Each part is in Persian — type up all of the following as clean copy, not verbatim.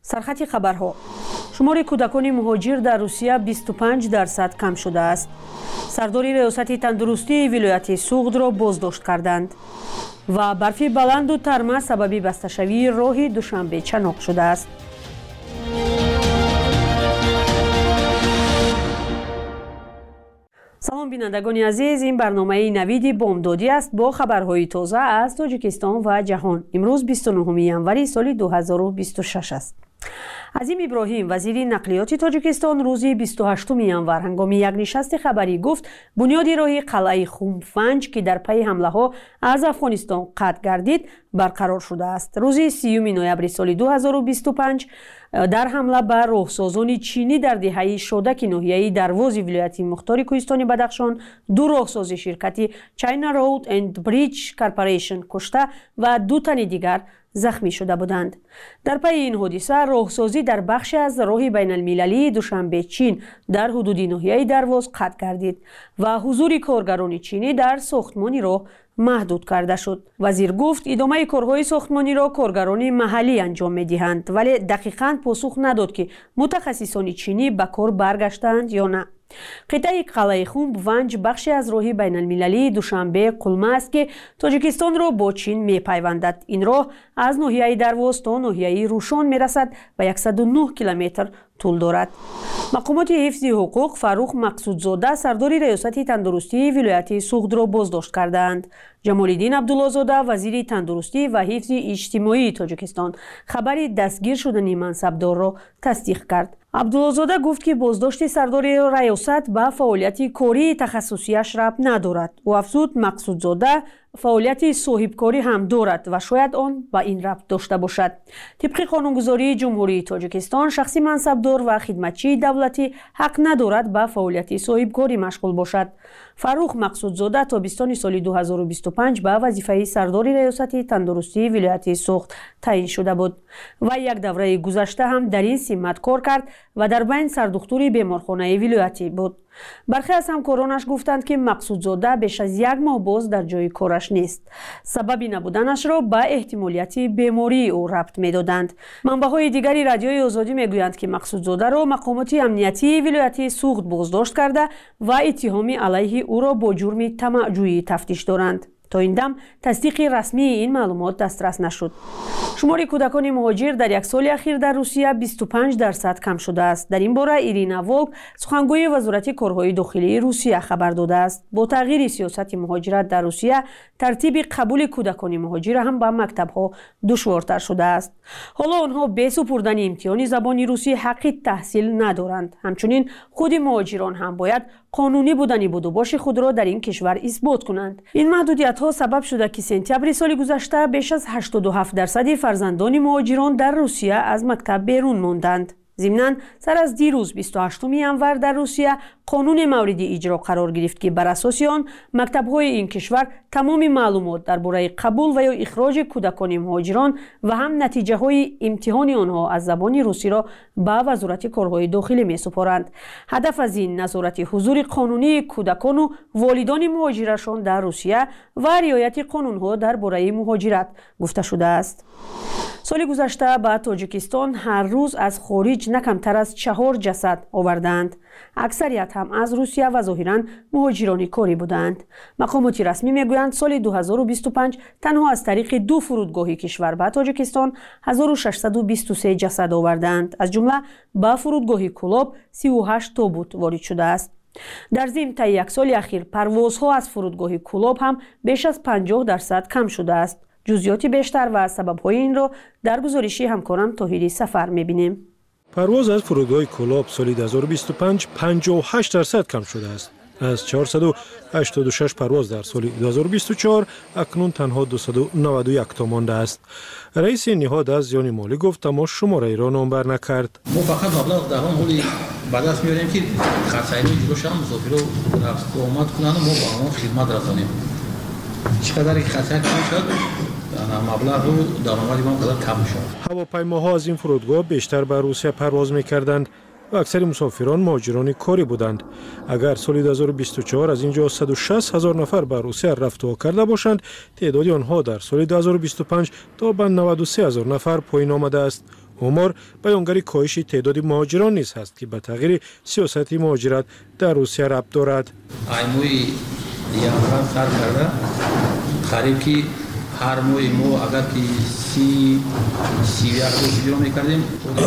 سرخط خبرها. شمار کودکان مهاجر در روسیه 25% کم شده است. سردار ریاست تندرستی ولایت سوغد را بازداشت کردند و برف بلند و ترمه سبب بسته‌شوی راه دوشنبه چناق شده است. سلام بینندگان عزیز، این برنامه نوید بامدادی است با خبرهای تازه از تاجیکستان و جهان. امروز 29 ینوری سال 2026 است. عظیم ابراهیم وزیر نقلیات تاجیکستان روز 28 ینور هنگام یک نشست خبری گفت بنیاد راه قلعه خونفنج که در پی حمله ها از افغانستان قطع گردید برقرار شده است. روز 30 نوامبر سال 2025 در حمله به راهسازان چینی در دهه شودک ناحیه درواز ولایت مختار کوهستان بدخشان دو راهساز شرکت چاینا رود اند بریج کارپوریشن کشته و دو تن دیگر زخمی شده بودند. در پی این حادثه راهسازی در بخش از راه بین المللی دوشنبه چین در حدود ناحیه درواز قطع گردید و حضور کارگران چینی در ساختمانی راه محدود کرده شد. وزیر گفت ادامه کارهای ساختمانی را کارگران محلی انجام می‌دهند، ولی دقیقاً پاسخ نداد که متخصصان چینی به کار برگشتند یا نه. قطعه قلعه خونفنج بخشی از راه بین المللی دوشنبه قلمه است که تاجیکستان را با چین می‌پیوندد. این راه از ناحیه درواز تا ناحیه روشان می‌رسد و 109 کیلومتر طول دارد. مقامات حفظ حقوق فاروق مقصودزاده سردار ریاست تندرستی ولایت سوغد را بازداشت کردند. جمال‌الدین عبدالله‌زاده وزیر تندرستی و حفظ اجتماعی تاجیکستان خبر دستگیر شدن منصبدار را تصدیق کرد. عبدالله‌زاده گفت که بازداشت سردار ریاست به فعالیت کاری تخصصیش ربط ندارد. او افزود مقصودزاده فعالیت صاحبکاری هم دارد و شاید آن با این ربط داشته باشد. طبق قانونگذاری جمهوری تاجیکستان شخصی منصبدار و خدمتچی دولتی حق ندارد به فعالیت صاحبکاری مشغول باشد. فاروق مقصودزاده تابستان سال 2025 به وظیفه سردار ریاست تندرستی ولایت سوغد تعیین شده بود و یک دوره گذشته هم در این سمت کار کرد و در بین سردختور بیمارخانه ولایتی بود. برخی از همکارانش گفتند که مقصودزاده بیش از یک ماه باز در جای کارش نیست. سبب نبودنش را به احتمالیت بیماری او ربط می‌دادند. منبع‌های دیگری رادیوی آزادی میگویند که مقصودزاده را مقامات امنیتی ولایت سوغد بازداشت کرده و اتهام علیه او را با جرم طمع‌جویی تفتیش دارند. تا این دم تصدیق رسمی این معلومات دسترس نشد. شمار کودکان مهاجر در یک سال اخیر در روسیه 25% کم شده است. در این باره ایرینا ولک سخنگوی وزارت کارهای داخلی روسیه خبر داده است. با تغییر سیاست مهاجرت در روسیه ترتیب قبول کودکان مهاجر هم به مکتب‌ها دشوارتر شده است. حالا آنها به سپردن امتحان زبان روسی حق تحصیل ندارند. همچنین خود مهاجران هم باید قانونی بودن بودوباش خود را در این کشور اثبات کنند. این محدودیت ها سبب شده که سپتامبر سال گذشته بیش از 87% فرزندان مهاجران در روسیه از مکتب بیرون ماندند. ضمناً سر از دیروز 28 ینور در روسیه قانون مورد اجرا قرار گرفت که بر اساس آن مکتب‌های این کشور تمام معلومات درباره قبول و یا اخراج کودکان مهاجران و هم نتیجه‌های امتحان آنها از زبان روسی را به وزارت کارهای داخلی می‌سپارند. هدف از این نظارت حضور قانونی کودکان و والدان مهاجرشان در روسیه و رعایت قانون‌ها درباره مهاجرت گفته شده است. سال گذشته به تاجیکستان هر روز از خارج نه کمتر از 4 جسد آوردند. اکثریت هم از روسیه و ظاهراً مهاجران کاری بودند. مقامات رسمی میگویند سال 2025 تنها از طریق 2 فرودگاه کشور به تاجیکستان 1623 جسد آوردند. از جمله به فرودگاه کولاب 38 تابوت وارد شده است. در ضمن طی یک سال اخیر پروازها از فرودگاه کولاب هم بیش از 50% کم شده است. جزئیات بیشتر و سبب‌های این را در گزارش همکارم طاهری سفر می‌بینیم. پرواز از فرودگاه کولاب سال 2025 58% کم شده است. از 486 پرواز در سال 2024 اکنون تنها 291 تا مانده است. رئیس نهاد از زیان مالی گفت اما شماره را نامبر نکرد. ما فقط مبلغ در آن حالی بعد از میاریم که خرسایی جلوش هم مسافر رو رفت آمد کنن و ما با آنها خدمت رسانیم. چقدر خرسایی کم شد مبلغ رو درآمد ما قدر کم شد. هواپیماها از این فرودگاه بیشتر به روسیه پرواز می‌کردند و اکثر مسافران مهاجران کاری بودند. اگر سال 2024 از اینجا 160,000 نفر به روسیه رفت و کرده باشند، تعداد آنها در سال 2025 تا به 93,000 نفر پایین آمده است. امور بیانگر کاهش تعداد مهاجران نیز است که به تغییر سیاست مهاجرت در روسیه ربط دارد. ایموی یانوار سر کرده قریب که هر موی ما اگر که 31 روز بیرون میکردیم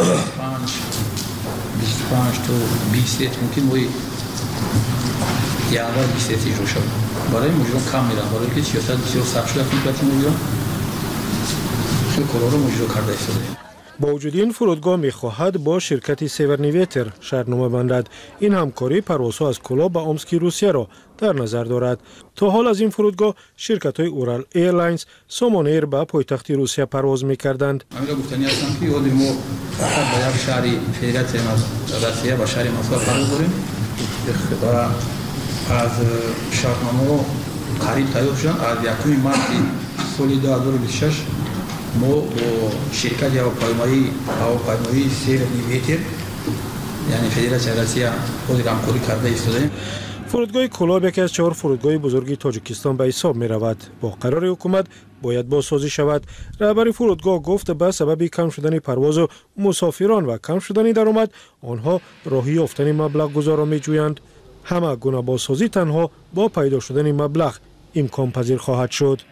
25 تا 20 ممکن موی یانوار 20 رو شد. برای مجرم کم میرن برای که سیاست بسیار سخت شده که میگیرن خیلی کارا رو مجرم کرده ایستاده. با وجود این فرودگاه میخواهد با شرکت سیورنیویتر شرطنامه بندد. این همکاری پروازها از کلاب به اومسک روسیه را در نظر دارد. تا حال از این فرودگاه شرکت های اورال ایرلاینز، سومون ایر به پایتخت روسیه پرواز میکردند. من گفتنی هستم که یادی ما فقط به یک شهری فدراسیون روسیه و شهر مسکو پرواز داریم و از شرطنامه قریب تایید شدن. از 1 مارس سال 2026 ما با شرکت هواپیمایی سیورنیویتر یعنی فدراسیون روسیه خود همکاری کرده ایستادیم. فرودگاه کلاب یکی از 4 فرودگاه بزرگی تاجیکستان به حساب می رود. با قرار حکومت باید بازسازی شود. رهبر فرودگاه گفت به سبب کم شدن پرواز و مسافران و کم شدن درآمد آنها راهی یافتن مبلغ گذار می جویند. همه گونه بازسازی تنها با پیدا شدن مبلغ امکان پذیر خواهد شد.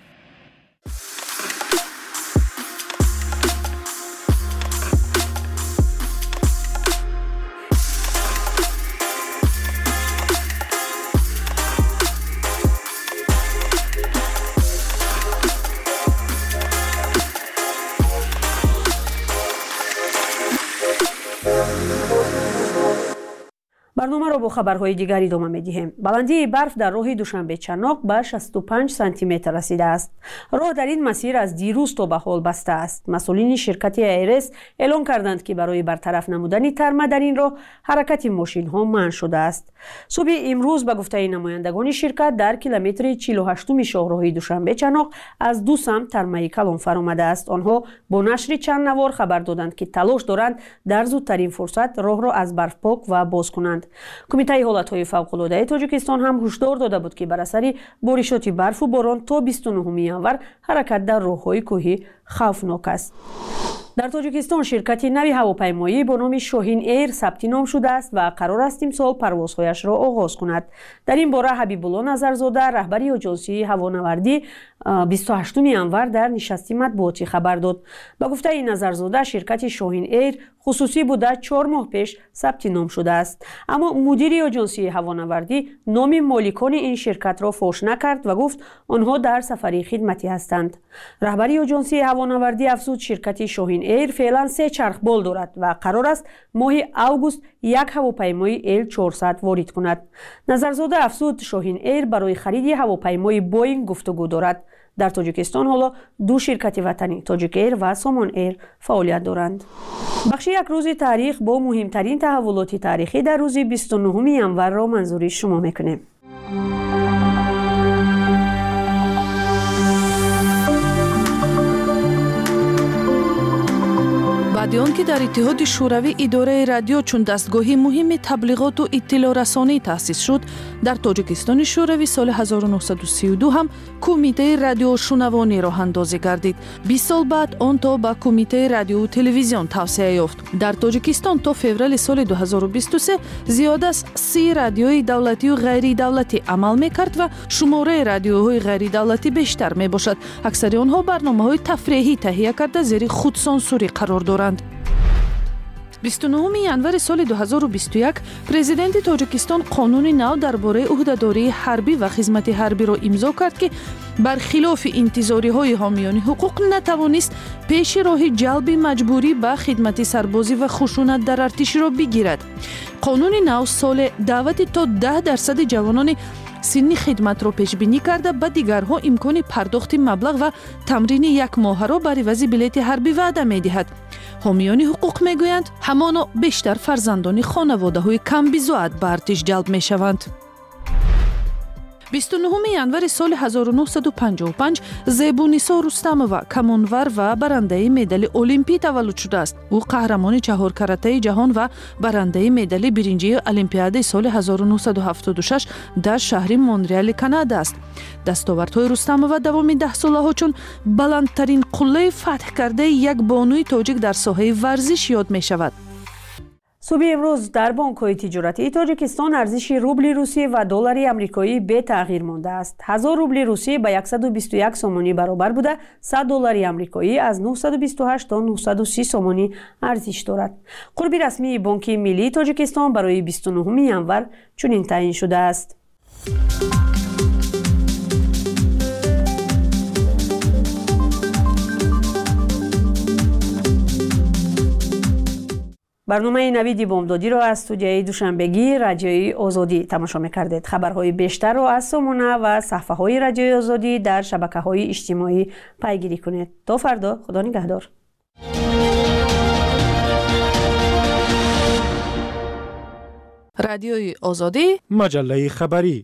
برنامه را با خبرهای دیگر ادامه می‌دهیم. بلندی برف در راه دوشنبه چناق به 65 سانتی متر رسیده است. راه در این مسیر از دیروز تا به حال بسته است. مسئولین شرکت ایرس اعلام کردند که برای برطرف نمودن ترمه در این راه حرکت ماشین‌ها منع شده است. صبح امروز به گفته نمایندگان شرکت در کیلومتر 48 شاهراه دوشنبه چناق از دو سمت ترمه کلان فرآمده است. آنها با نشر چند نوار خبر دادند که تلاش دارند در زودترین فرصت راه را از برف پاک و باز کنند. کمیته حالتهای فوق‌العاده تاجیکستان هم هشدار داده بود که بر اثر بارشات برف و باران تا 29 ینور حرکت در راه‌های کوهی خوفناک است. در تاجیکستان شرکت نوی هواپیمایی با نام شاهین ایر ثبت نام شده است و قرار است امسال پروازهایش را آغاز کند. در این باره حبیب‌الله نظرزاده رهبر آژانسی هوانوردی 28 ینور در نشست مطبوعاتی خبر داد. با گفته این نظرزاده شرکت شاهین ایر خصوصی بوده 4 ماه پیش ثبت نام شده است، اما مدیر آژانسی هوانوردی نام مالکان این شرکت را فاش نکرد و گفت آنها در سفری خدمتی هستند. رهبر آژانسی هوانوردی افزود شرکت شاهین ایر فعلا 3 چرخبال دارد و قرار است ماه اوگوست یک هواپیمای ال 400 وارد کند. نظرزاده افزود شاهین ایر برای خرید هواپیمای بوئینگ گفتگو دارد. در تاجیکستان حالا 2 شرکت وطنی تاجیک ایر و سومون ایر فعالیت دارند. بخش یک روز تاریخ با مهمترین تحولات تاریخی در روز 29 ینور را منظوری شما میکنیم. بعد آن که در اتحاد شوروی اداره رادیو چون دستگاهی مهم تبلیغات و اطلاع رسانی تأسیس شد، در تاجیکستان شوروی سال 1932 هم کمیته رادیو شنوانی راه اندازی گردید. 20 سال بعد آن تا به کمیته رادیو و تلویزیون توسعه یافت. در تاجیکستان تا فوریه سال 2023 زیاد از 30 رادیوی دولتی و غیر دولتی عمل می‌کرد و شماره رادیوهای غیر دولتی بیشتر میباشد. اکثر آنها برنامه‌های تفریحی تهیه کرده زیر خودسانسوری قرار دارند. 29 ینور سال 2021 پرزیدنت تاجیکستان قانون نو درباره عهده‌داری حربی و خدمت حربی را امضا کرد که برخلاف انتظاری‌های حامیان حقوق نتوانست پیش راه جلب مجبوری به خدمت سربازی و خشونت در ارتش را بگیرد. قانون نو سال دعوت تا 10% جوانان سنی خدمت را پیش بینی کرده به دیگرها امکان پرداخت مبلغ و تمرین 1 ماه را بر عوض بلیط حربی وعده می‌دهد. حامیان حقوق میگویند همانا بیشتر فرزندان خانواده‌های کم بزاعت به ارتش جلب می‌شوند. 29 январи соли 1955 зебунисо рустамова камонвар ва барандаи медали олимпӣ таваллуд шудааст. ӯ қаҳрамони чаҳоркаратаи ҷаҳон ва барандаи медали биринҷии олимпиадаи соли 1976 дар шаҳри Монреали, Канада аст. дастовардҳои Рустамова давоми 10 солаҳо чун баландтарин қуллаи фатҳ кардаи як бонуи тоҷик дар соҳаи варзиш ёд мешавад. صبح امروز در بانک‌های تجارتی تاجیکستان ارزش روبل روسیه و دلار آمریکایی به تغییر مانده است. 1000 روبل روسیه به 121 سومانی برابر بوده، 100 دلار آمریکایی از 928 تا 930 سومانی ارزش دارد. قرب رسمی بانک ملی تاجیکستان برای 29 ینور چنین تعیین شده است. برنامه نوید بامدادی را از استودیوی دوشنبگی رادیوی آزادی تماشا می‌کردید. خبرهای بیشتر را از سامانه و صفحه‌های رادیوی آزادی در شبکه‌های اجتماعی پیگیری کنید. تا فردا، خدا نگهدار. رادیوی آزادی، مجله خبری.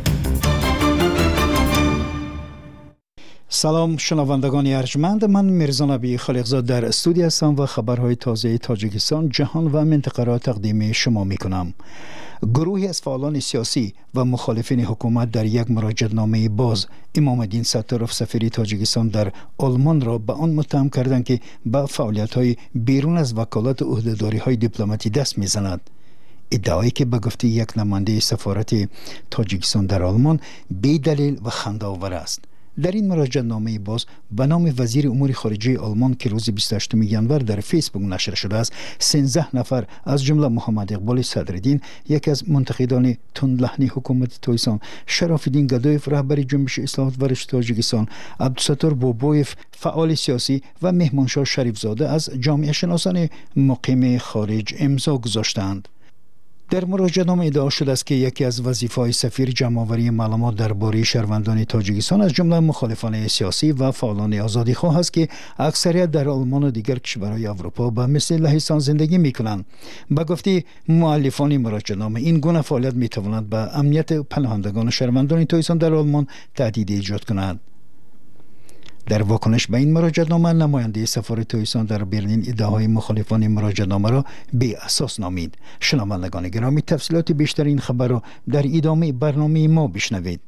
سلام شنوندگان ارجمند، من میرزا نبی خالقزاد در استودیو هستم و خبرهای تازه تاجیکستان، جهان و منطقه را تقدیم شما میکنم. گروهی از فعالان سیاسی و مخالفین حکومت در یک مراجعه‌نامه باز امام الدین ستارov سفیر تاجیکستان در آلمان را به آن متهم کردند که به فعالیت‌های بیرون از وکالت عهده‌داری‌های دیپلماتی دست میزند. ادعایی که به گفته یک نماینده سفارت تاجیکستان در آلمان بی دلیل و خنده‌آور است. در این مراجعه‌نامه باز به نام وزیر امور خارجه آلمان که روز 28 ینور در فیسبوک نشر شده است، 13 نفر از جمله محمد اقبال صدرالدین، یکی از منتقدان تندلحنی حکومت تویسان، شراف‌الدین گدایف رهبر جنبش اصلاحات و رشد تاجیکستان، عبدالستار بوبویف فعال سیاسی و مهمانشاه شریفزاده از جامعه شناسان مقیم خارج امضا گذاشتند. در مراجعه‌نامه ادعا شده است که یکی از وظیفه‌های سفیر جمع‌آوری معلومات درباره شهروندان تاجیکستان از جمله مخالفان سیاسی و فعالان آزادیخواه است که اکثریت در آلمان و دیگر کشورهای اروپا به مثل لهستان زندگی می‌کنند. به گفته مؤلفان مراجعه‌نامه، این گونه فعالیت می‌تواند به امنیت پناهندگان و شهروندان تاجیکستان در آلمان تهدید ایجاد کند. در واکنش به این مراجعه‌نامه، نماینده سفارت تاجیکستان در برلین ادعاهای مخالفان مراجعه‌نامه را بی اساس نامید. شنوندگان گرامی، تفصیلات بیشتر این خبر را در ادامه برنامه ما بشنوید.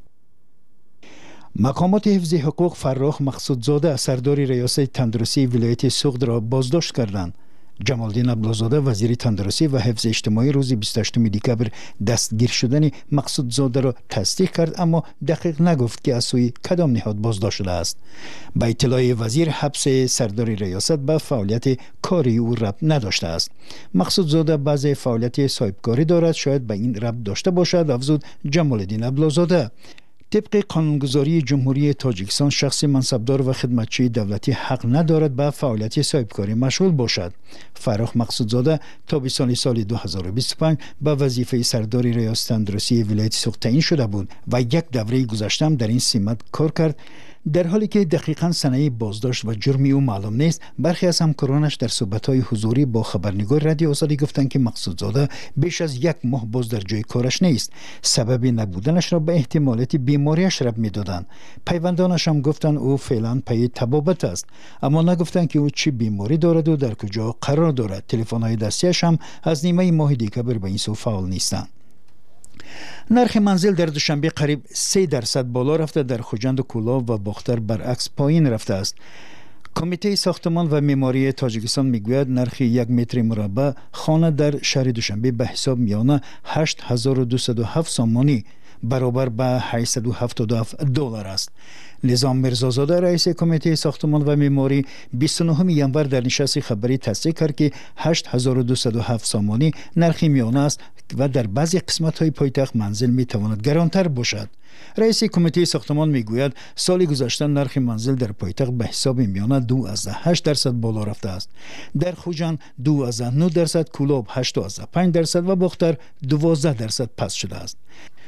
مقامات حفظ حقوق فرخ مقصودزاده سردار ریاست تندرستی ولایت سوخت را بازداشت کردند. جمالدین عبدالزاده وزیر تندرستی و حفظ اجتماعی روز 28 دکبر دستگیر شدن مقصودزاده را تصدیق کرد، اما دقیق نگفت که از سوی کدام نهاد بازداشت شده است. با اطلاع وزیر، حبس سردار ریاست به فعالیت کاری او ربط نداشته است. مقصودزاده بعض فعالیت صاحبکاری دارد، شاید به این ربط داشته باشد، افزود جمالدین عبدالزاده. طبق قانونگذاری جمهوری تاجیکستان، شخص منصبدار و خدمتچی دولتی حق ندارد به فعالیت صاحبکاری مشغول باشد. فرخ مقصودزاده تابستان سال 2025 به وظیفه سردار ریاست تندرستی ولایت سوخت تعیین شده بود و یک دوره گذشته در این سمت کار کرد. در حالی که دقیقاً سنه بازداشت و جرمی او معلوم نیست، برخی از همکارانش در صحبت‌های حضوری با خبرنگار رادیو آزادی گفتند که مقصودزاده بیش از یک ماه باز در جای کارش نیست. سبب نبودنش را به احتمالات بیماریش ربط می‌دادند. پیوندانش هم گفتند او فعلا پی طبابت است، اما نگفتند که او چه بیماری دارد و در کجا قرار دارد. تلفن‌های دستیش هم از نیمه ماه دکبر به این سو فعال نیستند. نرخ منزل در دوشنبه قریب 3% بالا رفته، در خوجند و کولاب و باختر برعکس پایین رفته است. کمیته ساختمان و معماری تاجیکستان میگوید نرخ یک متر مربع خانه در شهر دوشنبه به حساب میانه 8207 سومانی برابر به 877 دلار است. نظام میرزازاده رئیس کمیته ساختمان و معماری 29 ینور در نشست خبری تصدیق کرد که 8207 سومانی نرخ میانه است و در بعضی قسمت‌های پایتخت منزل میتواند گرانتر باشد. رئیس کمیته ساختمان میگوید سال گذشته نرخ منزل در پایتخت به حساب میانه 2.8% بالا رفته است. در خوجند 2.9%، کولاب 8.5% و باختر 12% پست شده است.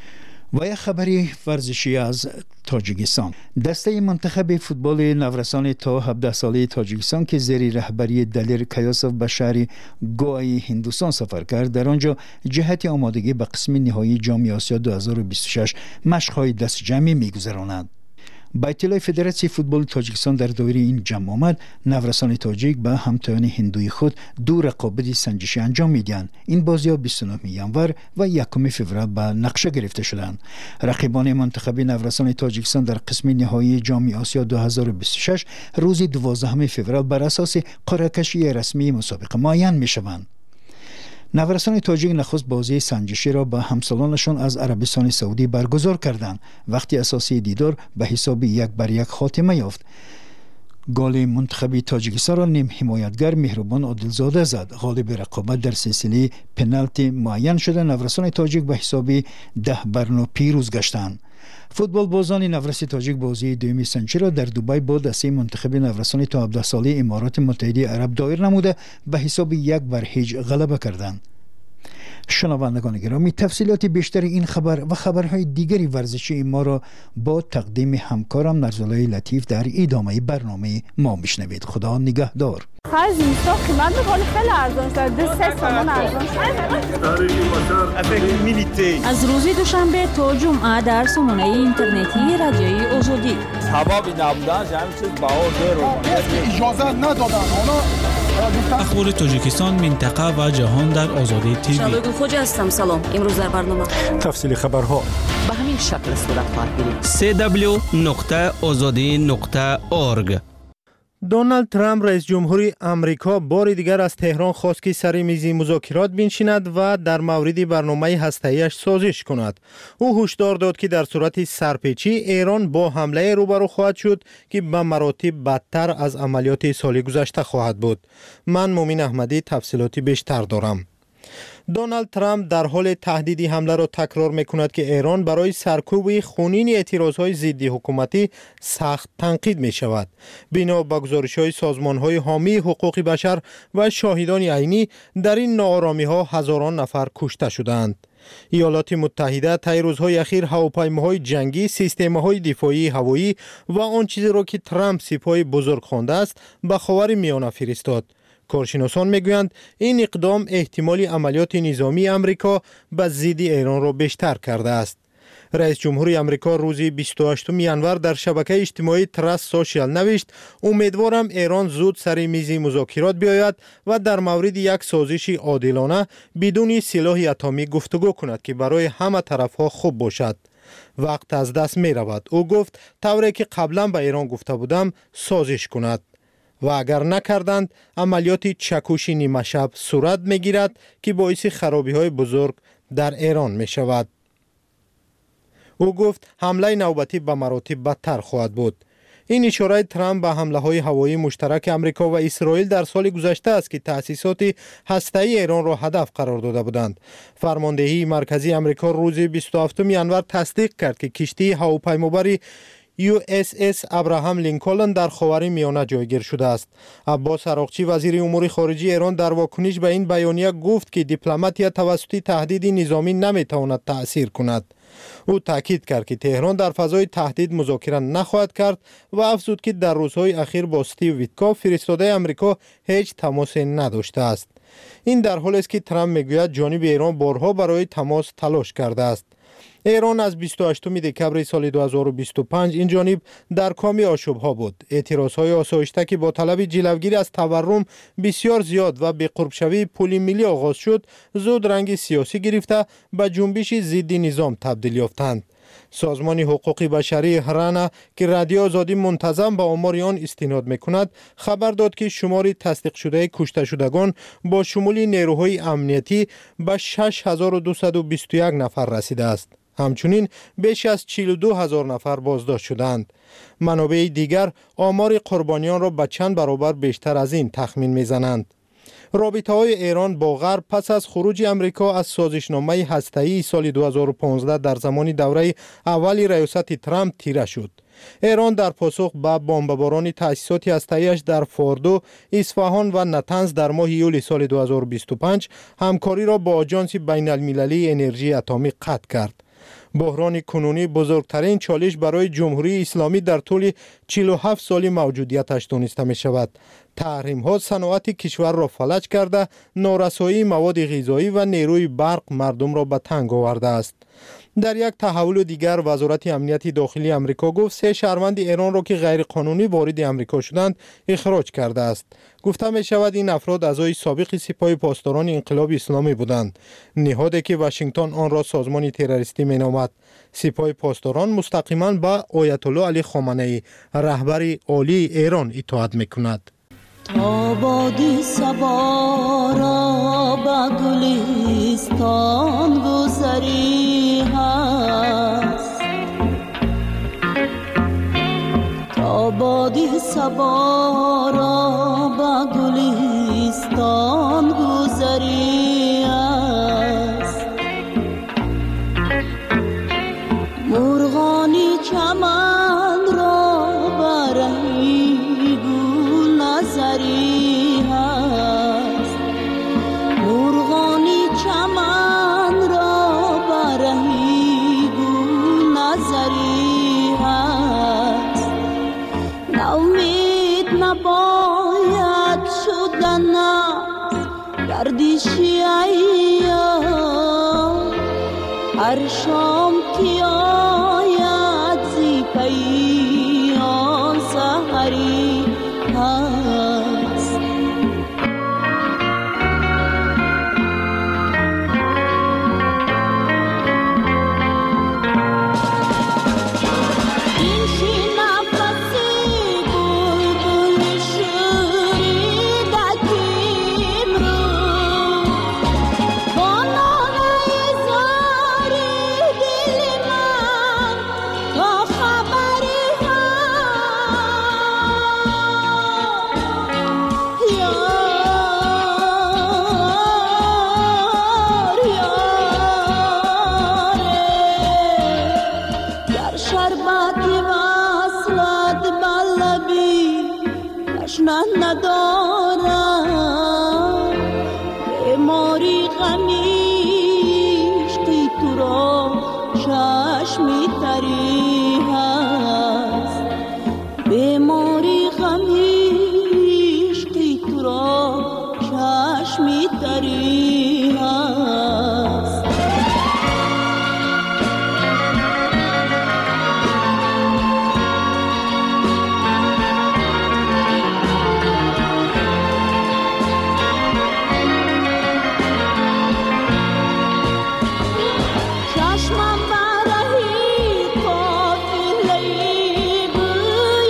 و یک خبری ورزشی از تاجیکستان. دسته منتخب فوتبال نورسان تا 17 ساله تاجیکستان که زیر رهبری دلیر کیاسف به شهر گوای هندوستان سفر کرد، در آنجا جهت آمادگی به قسم نهایی جام آسیا 2026 مشق‌های دست جمعی می‌گذرانند. با اطلاع فدراسیون فوتبال تاجیکستان در دوره این جمع آمد، نورسان تاجیک به همتایان هندوی خود دو رقابت سنجشی انجام میدهند. این بازی‌ها 29 ینور و 1 فوریه به نقشه گرفته شدند. رقیبان منتخب نورسان تاجیکستان در قسم نهایی جام آسیا 2026 روز 12 فوریه بر اساس قرعه کشی رسمی مسابقه معین میشوند. نورسان تاجیک نخست بازی سنجشی را با همسالانشان از عربستان سعودی برگزار کردند. وقتی اساسی دیدار به حساب 1-1 خاتمه یافت. گل منتخب تاجیکستان را نیم حمایتگر مهربان عادلزاده زد. غالب رقابت در سلسله پنالتی معین شده، نورسان تاجیک به حساب 10-9 پیروز گشتند. فوتبال بازان نورس تاجیک بازی دومی سنجشی را در دبی با دسته منتخب نورسان تا 17 ساله امارات متحده عرب دایر نموده به حساب 1-0 غلبه کردند. شنوندگان گرامی، تفصیلات بیشتر این خبر و خبرهای دیگری ورزشی ما را با تقدیم همکارم نرزالای لطیف در ادامه برنامه ما بشنوید. خدا نگهدار. خرج میستا قیمت میکنه خیلی ارزان شده، 2-3 تومان ارزان شده. از روز دوشنبه تا جمعه در سامانه اینترنتی رادیوی آزادی. حبابی نبودن همین چیز بهار دیر اجازه ندادن. اخبار تاجیکستان، منطقه و جهان در آزادی تیوی. شالوی خوجا هستم. سلام. امروز در برنامه تفصیل خبرها به همین شکل صورت خواهد گرفت. www.azadi.org. دونالد ترامپ رئیس جمهوری آمریکا بار دیگر از تهران خواست که سر میز مذاکرات بنشیند و در مورد برنامه هسته‌ایش سازش کند. او هشدار داد که در صورت سرپیچی ایران با حمله روبرو خواهد شد که به مراتب بدتر از عملیات سال گذشته خواهد بود. من مومن احمدی تفصیلاتی بیشتر دارم. دونالد ترامپ در حال تهدید حمله را تکرار می‌کند که ایران برای سرکوب خونین اعتراضهای ضد حکومتی سخت تنقید می‌شود. بنا به گزارش‌های سازمان‌های حامی حقوق بشر و شاهدان عینی، در این ناآرامی‌ها هزاران نفر کشته شدند. ایالات متحده طی روزهای اخیر هواپیماهای جنگی، سیستم‌های دفاعی هوایی و آن چیزی را که ترامپ سپاه بزرگ خوانده است به خاورمیانه فرستاد. کارشناسان میگویند این اقدام احتمالی عملیات نظامی امریکا به ضد ایران را بیشتر کرده است. رئیس جمهوری امریکا روز 28 ینور در شبکه اجتماعی ترست سوشیال نوشت: امیدوارم ایران زود سر میز مذاکرات بیاید و در مورد یک سازش عادلانه بدون سلاح اتمی گفتگو کند که برای همه طرفها خوب باشد. وقت از دست می رود. او گفت طوری که قبلا به ایران گفته بودم سازش کند و اگر نکردند عملیات چکشی نیمه شب صورت میگیرد که باعث خرابی های بزرگ در ایران می شود. او گفت حمله نوبتی به مراتب بدتر خواهد بود. این اشاره ترامپ به حمله های هوایی مشترک امریکا و اسرائیل در سال گذشته است که تأسیسات هسته‌ای ایران را هدف قرار داده بودند. فرماندهی مرکزی امریکا روز 27 ینور تصدیق کرد که کشتی هواپیمابر USS ابراهام لینکلن در خاورمیانه جایگیر شده است. عباس عراقچی وزیر امور خارجه ایران در واکنش به این بیانیه گفت که دیپلماتیا توسط تهدید نظامی نمیتواند تأثیر کند. او تاکید کرد که تهران در فضای تهدید مذاکره نخواهد کرد و افزود که در روزهای اخیر با استیو ویتکوف فرستاده آمریکا هیچ تماس نداشته است. این در حالی است که ترامپ میگوید جانب ایران بارها برای تماس تلاش کرده است. ایران از 28 دکمبر سال 2025 این جانب در کام آشوب‌ها بود. اعتراض‌های آسایشته که با طلب جلوگیری از تورم بسیار زیاد و به قرب شوی پول ملی آغاز شد، زود رنگ سیاسی گرفته به جنبش ضد نظام تبدیل یافتند. سازمان حقوق بشری هرانا که رادیو آزادی منتظم به آمار آن استناد می‌کند، خبر داد که شمار تصدیق شده کشته شدگان با شمول نیروهای امنیتی به 6221 نفر رسیده است. همچنین بیش از 42000 نفر بازداشت شدند. منابع دیگر آمار قربانیان را به چند برابر بیشتر از این تخمین می‌زنند. رابطه‌های ایران با غرب پس از خروج امریکا از سازشنامه هسته‌ای سال 2015 در زمان دوره اول ریاست ترامپ تیره شد. ایران در پاسخ به بمباران تأسیسات هسته‌ایش در فوردو، اصفهان و نتنز در ماه یولی سال 2025 همکاری را با آژانس بین‌المللی انرژی اتمی قطع کرد. بحران کنونی بزرگترین چالش برای جمهوری اسلامی در طول 47 سال موجودیتش دانسته می شود. تحریم ها صنعت کشور را فلج کرده، نارسایی مواد غذایی و نیروی برق مردم را به تنگ آورده است. در یک تحول دیگر وزارت امنیت داخلی امریکا گفت 3 شهروند ایران را که غیر قانونی وارد امریکا شدند اخراج کرده است. گفته می شود این افراد اعضای سابق سپاه پاسداران انقلاب اسلامی بودند. نهادی که واشنگتن آن را سازمان تروریستی می نامد. سپاه پاسداران مستقیما به آیت الله علی خامنه‌ای رهبر عالی ایران اطاعت می کند. تا بادی صبا را به گلستان گذری هست، تا بادی صبا را به گلستان گذری هست، مرغانی چمن را برهی گل نظری هست، مرغانی چمن را برهی گل نظری هست، ناامید نباید شدن گردشی ایام، هر شام که آید زی پیام سحری هست. این شی نفسی بلبل شوریده که امروز با ناله زاری دل من تا خبری هست. در شربتی وصلت بلبی تشنه ندارم، بیماری غمیشتی تو را چشمی تری هست، بیماری غمیشتی تو را چشمی تری هست. چشمم برهی قافله‌ای بوی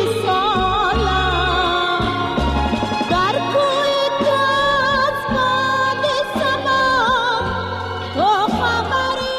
وصالم، در کوی تاز باد سمام تا خبری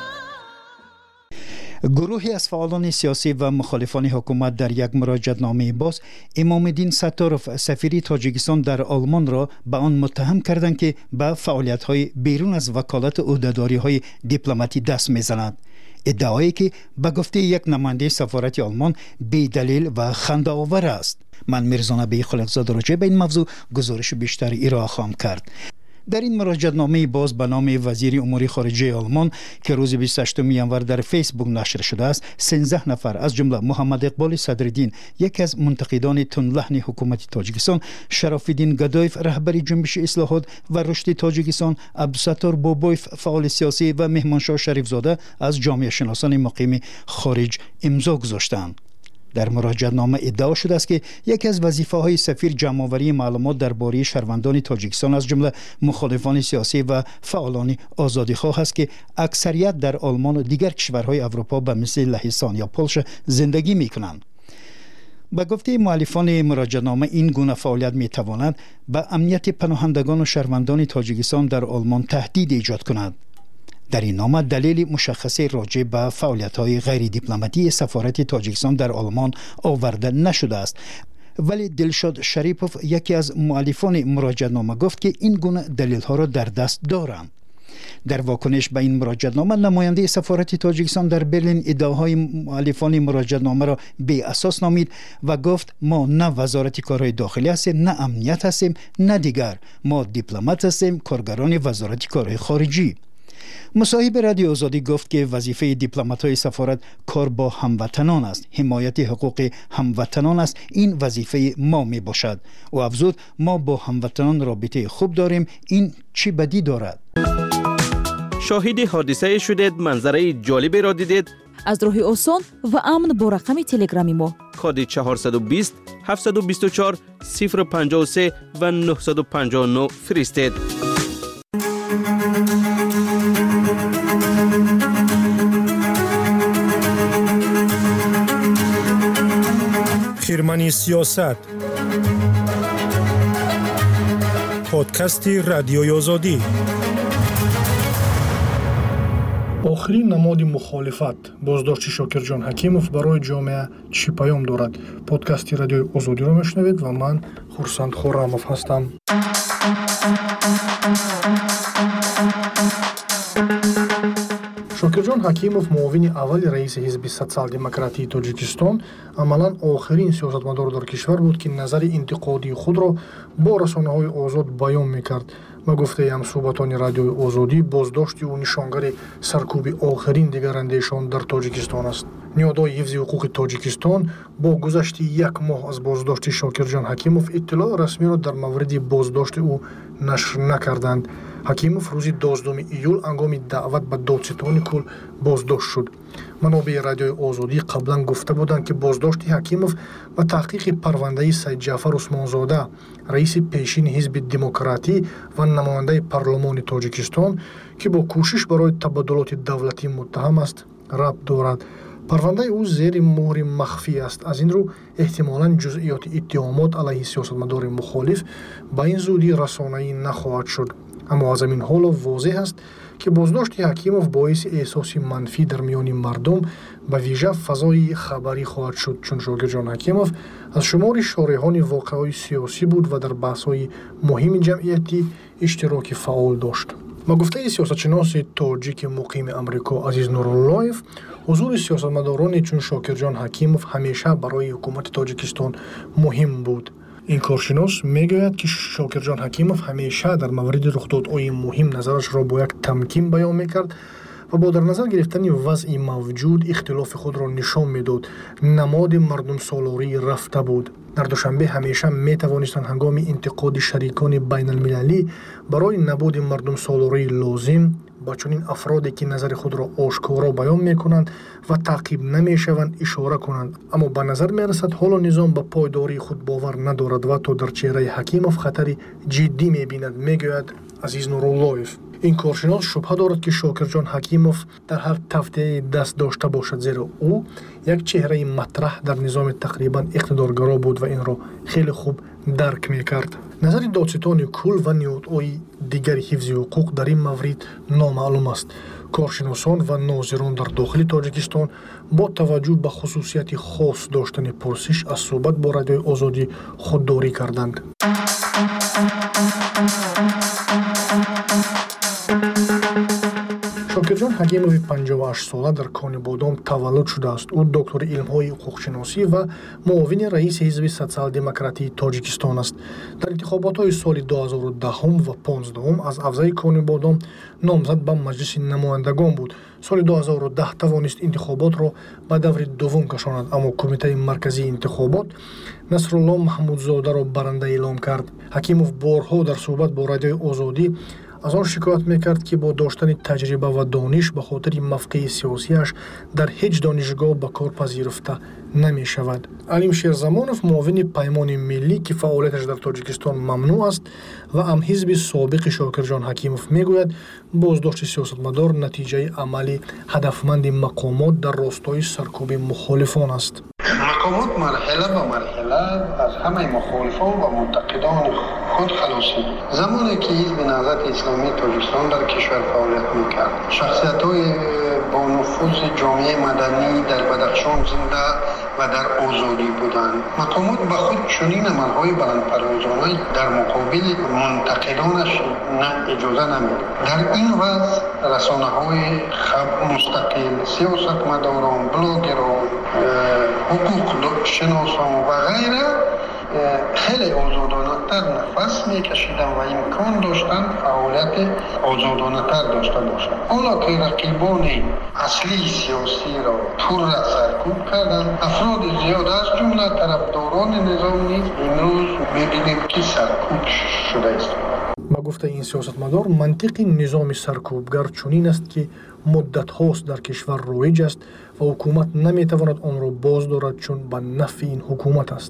گروهی از فعالان سیاسی و مخالفان حکومت در یک مراجعه‌نامه باز امام الدین ستاروف سفیر تاجیکستان در آلمان را به آن متهم کردند که به فعالیت‌های بیرون از وکالت عهده‌داری‌های دیپلماتی دست می‌زند. ادعایی که به گفته یک نماینده سفارت آلمان بی دلیل و خنده‌آور است. من میرزا نبی خالقزاده راجع به این موضوع گزارش بیشتری ارائه خواهم کرد. در این مراجعه‌نامه باز به نام وزیر امور خارجه آلمان که روز 28 ینور در فیسبوک نشر شده است، 13 نفر از جمله محمد اقبال صدرالدین، یکی از منتقدان تندلحن حکومت تاجیکستان، شرف الدین گدایف رهبر جنبش اصلاحات و رشد تاجیکستان، عبدالستار بابویف فعال سیاسی و مهمانشاه شریفزاده از جامعه شناسان مقیم خارج امضا گذاشتند. در مراجعه‌نامه ادعا شده است که یکی از وظیفه‌های سفیر جمع‌آوری معلومات درباره شهروندان تاجیکستان از جمله مخالفان سیاسی و فعالان آزادیخواه است که اکثریت در آلمان و دیگر کشورهای اروپا به مثل لهستان یا پولش زندگی می‌کنند. به گفته مؤلفان مراجعه‌نامه این گونه فعالیت می‌تواند به امنیت پناهندگان و شهروندان تاجیکستان در آلمان تهدید ایجاد کند. در این نامه دلیل مشخصی راجع به فعالیت‌های غیر دیپلماتی سفارت تاجیکستان در آلمان آورده نشده است، ولی دلشاد شریپوف یکی از مؤلفان مراجعه‌نامه گفت که این گونه دلیل‌ها را در دست دارند. در واکنش به این مراجعه‌نامه نماینده سفارت تاجیکستان در برلین ادعاهای مؤلفان مراجعه‌نامه را بی اساس نامید و گفت ما نه وزارت کارهای داخلی هستیم، نه امنیت هستیم، نه دیگر، ما دیپلمات هستیم، کارگران وزارت کارهای خارجی. مصاحب رادیو آزادی گفت که وظیفه دیپلمات‌های سفارت کار با هموطنان است. حمایت حقوق هموطنان است. این وظیفه ما می باشد. و افزود ما با هموطنان رابطه خوب داریم. این چی بدی دارد؟ شاهد حادثه شدید، منظره جالبی را دیدید؟ از راه آسان و امن با رقم تلگرامی ما کد 420 724 053 و 959 فرستید. خیرمنی سیاست، پادکست رادیوی آزادی. آخرین نماد مخالفت بازداشت شاکرجان حکیموف برای جامعه چی پیام دارد؟ پادکست رادیوی آزادی را میشنوید و من خورسند خورموف هستم. شاکرجان حکیموف معاون اول رئیس حزب سوسیال دموکراتی تاجیکستان عملاً آخرین سیاستمدار در کشور بود که نظر انتقادی خود را با رسانه‌های آزاد بیان می‌کرد. و گفته هم صحبتان رادیوی آزادی بازداشت او نشانگر سرکوب آخرین دگراندیشان در تاجیکستان است. نهادهای حفظ حقوق تاجیکستان با گذشت یک ماه از بازداشت شاکرجان حکیموف اطلاع رسمی را در مورد بازداشت او نشر نکردند. حکیموف روز 12 ایول هنگام دعوت به دادستان کل بازداشت شد. منابع رادیوی آزادی قبلا گفته بودند که بازداشت حکیموف و تحقیق پرونده سید جعفر عثمانزاده رئیس پیشین حزب دموکراتی و نماینده پارلمان تاجیکستان که با کوشش برای تبادلات دولتی متهم است ربط دارد. پرونده او زیر مهر مخفی است. از این رو احتمالاً جزئیات اتهامات علیه سیاستمدار مخالف به این زودی رسانه‌ای نخواهد شد. اما از این حال واضح است که بازداشت حکیموف باعث احساس منفی در میان مردم به ویژه فضای خبری خواهد شد، چون شاکرجان حکیموف از شمار شارحان واقعه‌های سیاسی بود و در بحث‌های مهم جمعیتی اشتراک فعال داشت. با گفته سیاستشناس تاجیک مقیم امریکا عزیز نوراللهیف، حضور سیاستمداران چون شاکرجان حکیموف همیشه برای حکومت تاجیکستان مهم بود. این کارشناس میگوید که شاکرجان حکیموف همیشه در مورد رخدادهای مهم نظرش را با یک تمکین بیان میکرد و با در نظر گرفتن وضع موجود اختلاف خود را نشان میداد. نماد مردم سالاری رفته بود. در دوشنبه همیشه میتوانستند هنگام انتقاد شریکان بین المللی برای نبود مردم سالاری لازم با چنین افرادی که نظر خود را آشکارا بیان میکنند و تعقیب نمیشوند اشاره کنند. اما به نظر میرسد حالا نظام به پایداری خود باور ندارد و تا در چهره حکیموف خطر جدی میبیند، میگوید عزیز نوراللهیف. این کارشناس شبهه دارد که شاکرجان حکیموف در هر تفته دست داشته باشد، زیرا او یک چهره مطرح در نظام تقریبا اقتدارگرا بود و این را خیلی خوب درک میکرد. نظر دادستان کل و نهادهای دیگر حفظ حقوق در این مورد نامعلوم است. کارشناسان و ناظران در داخل تاجیکستان با توجه به خصوصیت خاص داشتن پرسش از صحبت با رادیوی آزادی خودداری کردند. شاکرجان حکیموف 58 ساله در کان بادام تولد شده است. او دکتر علم‌های حقوق‌شناسی و معاون رئیس حزب سوسیال دموکراتی تاجیکستان است. در انتخابات‌های سال 2010 و 15 از افضای کان بادام نامزد به مجلس نمایندگان بود. سال 2010 توانست انتخابات را به دور دوم کشاند، اما کمیته مرکزی انتخابات نصرالله محمودزاده را برنده اعلام کرد. حکیموف بارها در صحبت با رادیوی آزادی از آن شکایت میکرد که با داشتن تجربه و دانش به خاطر موقع سیاسیش در هیچ دانشگاه به کار پذیرفته نمی شود. علیم شیرزمانوف معاون پیمان ملی که فعالیتش در تاجیکستان ممنوع است و هم حزب سابق شاکرجان حکیموف میگوید بازداشت سیاستمدار نتیجه عملی هدفمند مقامات در راستای سرکوب مخالفان است. مقامات مرحله به مرحله از همه مخالفان و منتقدان خود خلاصی. زمانی که حزب نهضت اسلامی تاجیکستان در کشور فعالیت میکرد، شخصیت‌های با نفوذ جامعه مدنی در بدخشان زنده و در آزادی بودند. مقامات به خود چنین عمل‌های بلندپروازانه در مقابل منتقدانش اجازه نمی‌دهند. در این وضع رسانه‌های مستقل، سیاستمداران، بلاگران، حقوق شناسان و غیره خیلی آزادانه‌تر نفس میکشیدن و امکان داشتن فعالیت آزادانه‌تر داشته باشند. حالا که رقیبان اصلی سیاسی را پر را سرکوب کردند، افراد زیاد از جمله طرفداران نظام نیز امروز می‌بینیم که سرکوب شده است. با گفته این سیاستمدار، منطق نظام سرکوبگر چنین است که مدت هاست در کشور رایج است و حکومت نمیتواند آن را باز دارد چون به نفع این حکومت است.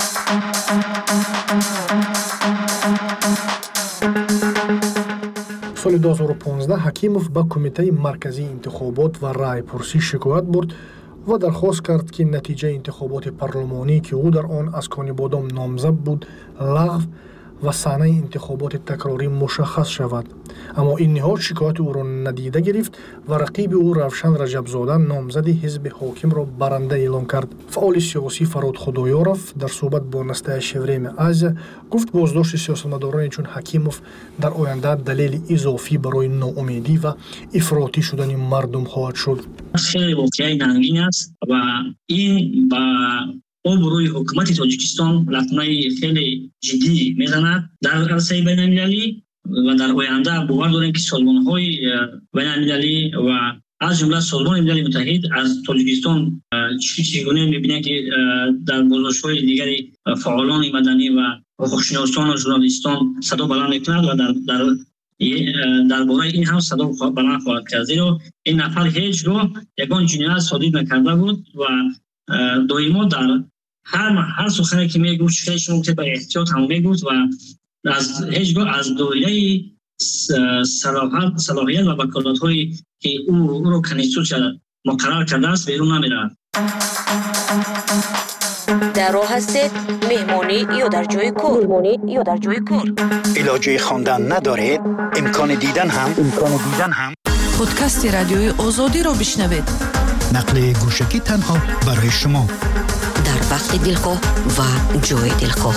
سال 2015 حکیموف به کمیته مرکزی انتخابات و رای پرسی شکایت برد و درخواست کرد که نتیجه انتخابات پارلمانی که او در آن از کانی بادام نامزد بود لغو و صحنه انتخابات تکراری مشخص شود. اما این نهاد شکایت او را ندیده گرفت و رقیب او روشن رجبزاده نامزد حزب حاکم را برنده اعلام کرد. فعال سیاسی فراد خدایارов در صحبت با نسته شوریم آزیا گفت بازداشت سیاستمداران چون حکیموف در آینده دلیل اضافی برای ناامیدی و افراطی شدن مردم خواهد شد. خیلی واقعی ننگین است و این با روی حکومت تاجیکستان لطمه خیلی جدی میزند در عرصه بین المللی و در آینده باور داریم که سازمان‌های بین المللی و از جمله سازمان ملل متحد از تاجیکستان چگونه می‌بینند که در بازداشت‌های دیگری فعالان مدنی و حقوق‌شناسان و ژورنالیستان صدا بلند می‌کنند و درباره این هم صدا بلند خواهد کرد، زیرا این نفر هیچگاه یگان جنایت صادر نکرده بود و دائما در هر سخنی که میگفت خیلیش ممکن به احتیاط هم میگفت و از هیچگاه از دایره صلاحیت و وکالت‌هایی که او رو کنستیتوسیون مقرر کرده است بیرون نمیرود. در راه هستید مهمانی یا در جای کار علاجه خواندن ندارید امکان دیدن هم پادکست رادیوی آزادی را بشنوید. نقل گوشکی تنها برای شما در وقت دلخواه و جای دلخواه.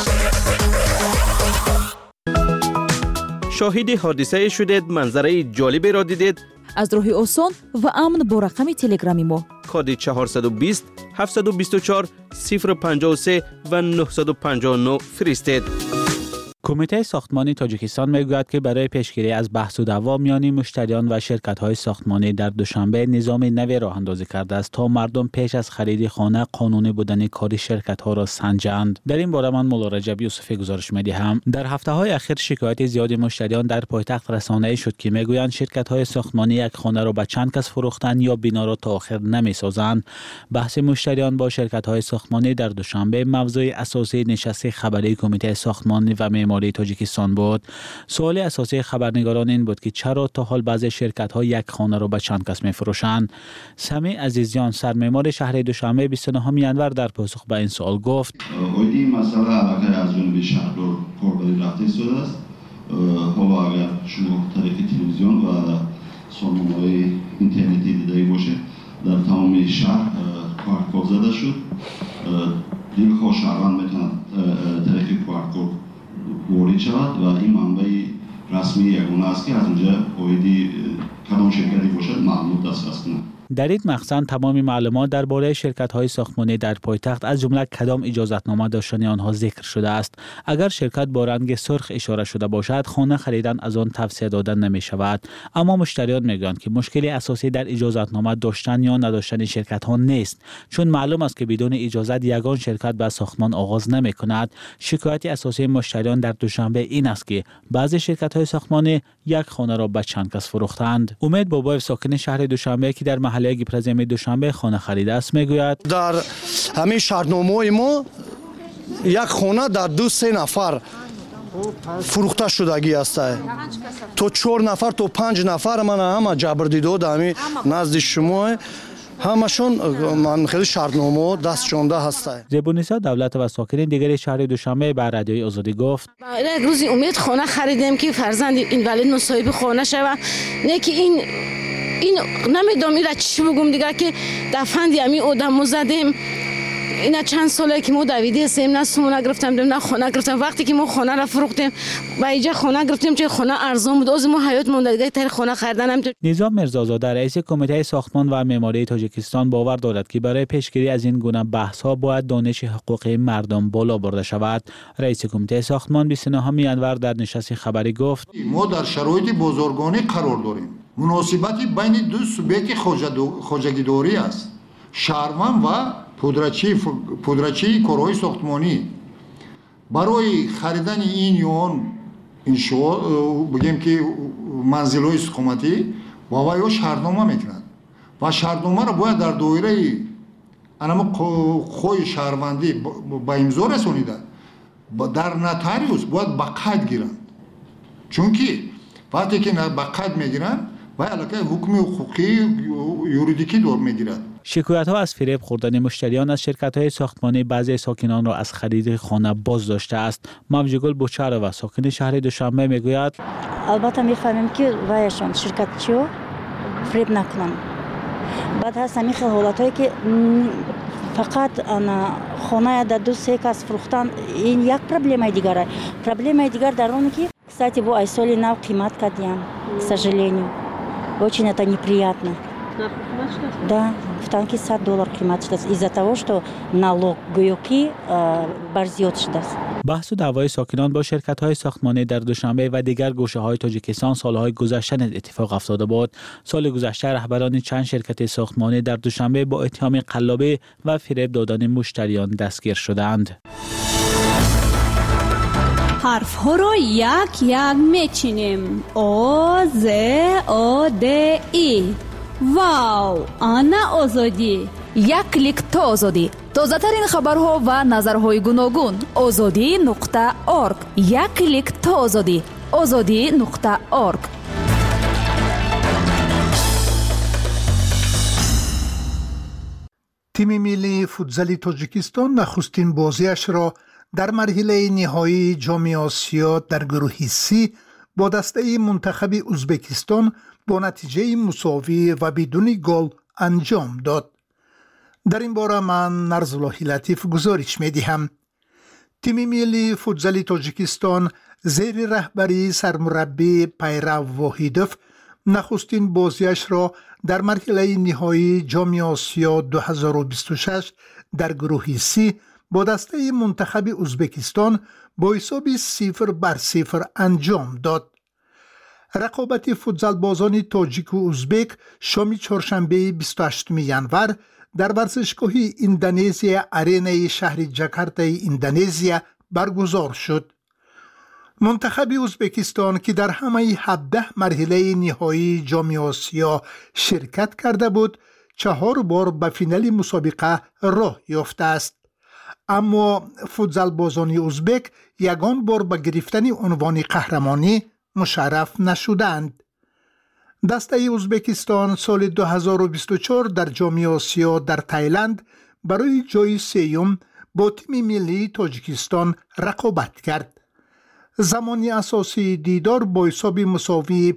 شاهد حادثه شدید، منظره جالبی را دیدید. از راه آسان و امن با رقم تلگرامی ما کد 420 724 053 و 959 فرستید. کمیته ساختمانی تاجیکستان میگوید که برای پیشگیری از بحث و دعوا میان مشتریان و شرکت‌های ساختمانی در دوشنبه نظام نوی راه اندازی کرده است تا مردم پیش از خرید خانه قانونی بودن کار شرکت‌ها را سنجند. در این باره من مولا رجب یوسفی گزارش می‌دهم. در هفته‌های اخیر شکایت زیادی مشتریان در پایتخت رسانه‌ای شد که میگویند شرکت‌های ساختمانی یک خانه را به چند کس فروختند یا بنا را تا آخر نمی‌سازند. بحث مشتریان با شرکت‌های ساختمانی در دوشنبه موضوع اساسی نشست خبری کمیته ساختمانی و معماری تاجیکستان بود. سوال اساسی خبرنگاران این بود که چرا تا حال بعضی شرکت‌ها یک خانه را به چند کس می‌فروشند. سمی عزیزیان سرمعمار شهر دوشنبه 29 ینور در پاسخ به این سوال گفت: این مسئله علاقه از جانب شهردار کاربری رفته شده است. حالا اگر شما طریق تلویزیون و سامانه‌های اینترنتی دیده باشید در تمام شهر پارک زده شد. دلخواه شهروند میتوند طریق پارک وارد شود و این منبع رسمی یگانه است که از اونجا باید کدام شرکتی باشد معلومات دسترس کنند. در این مقصد تمام معلومات درباره شرکت‌های ساختمانی در پایتخت از جمله کدام اجازتنامه داشتن آنها ذکر شده است. اگر شرکت با رنگ سرخ اشاره شده باشد، خانه خریدن از آن توصیه دادن نمی شود. اما مشتریان میگویند که مشکلی اساسی در اجازتنامه داشتن یا نداشتن شرکت‌ها نیست، چون معلوم است که بدون اجازت یگان شرکت به ساختمان آغاز نمی کند. شکایت اساسی مشتریان در دوشنبه این است که بعضی شرکت‌های ساختمانی یک خانه را به چند کس فروختند. امید بابایف ساکن شهر دوشنبه که در محله گیپرزمی دوشنبه خانه خریده است میگوید: در همین شهرنامه ما یک خانه در 2-3 نفر فروخته شدگی است. تو 4 نفر تو 5 نفر من همه جبر دیده دمی نزد شما همشون من خیلی شهرنامه دست چونده هسته. زبونیسا دولت و ساکنین دیگر شهر دوشنبه به رادیوی آزادی گفت: یک روزی امید خانه خریدیم که فرزند این ولید صاحب خانه شود، نه که این نمیدونم ایرا چی بگم دیگه که دفند یمی آدمو زدیم اینا چند ساله که ما دویده هستیم، نه سومونه گرفتم نه خونه گرفتم. وقتی که ما خونه را فروختیم با اینجا خونه گرفتیم چه خونه ارزان بود، از ما حیات مونده تر خونه خریدن هم. نظام میرزازاده رئیس کمیته ساختمان و معماری تاجیکستان باور دارد که برای پیشگیری از این گونه بحث ها باید دانش حقوقی مردم بالا برده شود. رئیس کمیته ساختمان 29 انور در نشست خبری گفت ما در شرایط بازرگانی قرار داریم. مناسبتی بین دو سوبیکت خوجگیداری است، شهروند و پودرچی کارهای ساختمانی. برای خریدن این یون بگیم که منزل‌های حکومتی با شهرنامه میکنند و شهرنامه را باید در دایره خوی شهروندی با امضا رسانیده در نوتاریوس باید به قید گیرند، چون که وقتی که به قید میگیرند و علاقه حکم حقوقی یوریدیکی دور میگیرد. شکایت ها از فریب خوردن مشتریان از شرکت های ساختمانی بعضی ساکنان را از خرید خانه باز داشته است. موجگل بوچاره و ساکن شهر دوشنبه میگوید البته میفهمیم که وایشان شرکت چیو فریب نکنن. بعد هست همین حالت هایی که فقط خانه در دو سه کس فروختن این یک پرابلم دیگر. پرابلم دیگر در اون که кстати bu ay soli nav qiymat kadiyam, к сожалению. Очень это неприятно. Да, в танке $100 قیمت شده из-за того, что налог гоёки барзиёт шуд. بحث و دعوای ساکنان با شرکت‌های ساختمانی در دوشنبه و دیگر گوشه‌های تاجیکستان سال‌های گذشته اتفاق افتاده بود. سال گذشته رهبران چند شرکت ساختمانی در دوشنبه با اتهام قلابی و فریب دادن مشتریان دستگیر شدند. حرف‌ها را یک یک میچینیم. آ ز آ د ای. واو، آنا آزادی. یک کلیک تا آزادی. تازه‌ترین خبرها و نظرهای گوناگون. azadi.org. یک کلیک تا آزادی. azadi.org. تیم ملی فوتزال تاجیکستان نخستین بازیش را در مرحله نهایی جام آسیا در گروه سی با دسته منتخب ازبکستان با نتیجه مساوی و بدون گل انجام داد. در این باره من نرزالله لطیف گزارش می‌دهم. تیم ملی فوتزال تاجیکستان زیر رهبری سرمربی پیرو واحدوف نخستین بازیش را در مرحله نهایی جام آسیا 2026 در گروه سی با دسته منتخب ازبکستان با حساب 0-0 انجام داد. رقابت فوتزال بازان تاجیک و ازبک شام چهارشنبه 28 ینور در ورزشگاه اندونزیا آرینای شهر جاکارتا اندونزیا برگزار شد. منتخب ازبکستان که در همه 17 مرحله نهایی جام آسیا شرکت کرده بود 4 بار به فینال مسابقه راه یافته است. اما فوتزال بازان ازبک یگان بار به گرفتن عنوان قهرمانی مشرف نشدند. دسته ازبکستان سال 2024 در جام آسیا در تایلند برای جای سوم با تیم ملی تاجیکستان رقابت کرد. زمانی اساسی دیدار با حساب مساوی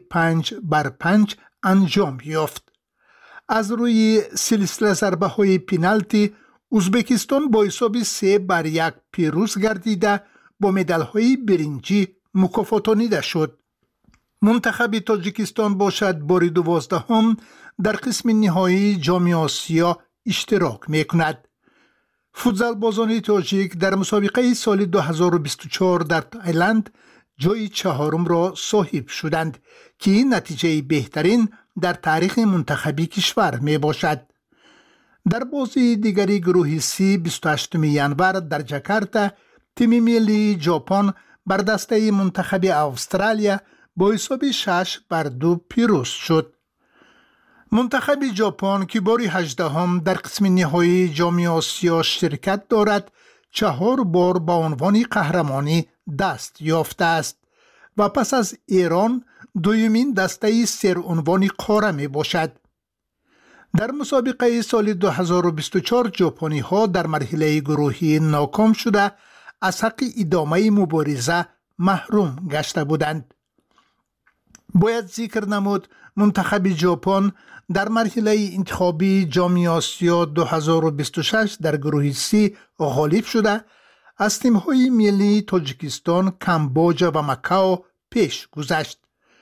5-5 انجام یافت. از روی سلسله ضربه های پنالتی ازبکستان با حساب 3-1 پیروز گردیده با مدال های برنجی مکافاتانیده شد. منتخب تاجیکستان باشد بار 12 در قسم نهایی جام آسیا اشتراک میکند. فوتزال بازان تاجیک در مسابقه سال 2024 در تایلند جای 4 را صاحب شدند که این نتیجه بهترین در تاریخ منتخبی کشور می باشد. در بازی دیگری گروه سی 28 ینور در جاکارتا تیم ملی ژاپن بر دسته منتخب استرالیا با حساب 6-2 پیروز شد. منتخب ژاپن که بار 18 در قسم نهایی جام آسیا شرکت دارد 4 بار با عنوان قهرمانی دست یافته است و پس از ایران دومین دسته سرعنوان قاره می باشد. در مسابقه سال 2024 ژاپنی ها در مرحله گروهی ناکام شده از حق ادامه مبارزه محروم گشته بودند. باید ذکر نمود منتخب ژاپن در مرحله انتخابی جام آسیا 2026 در گروه C غالب شده از تیم‌های ملی تاجیکستان، کامبوجا و ماکائو پیش گذشت.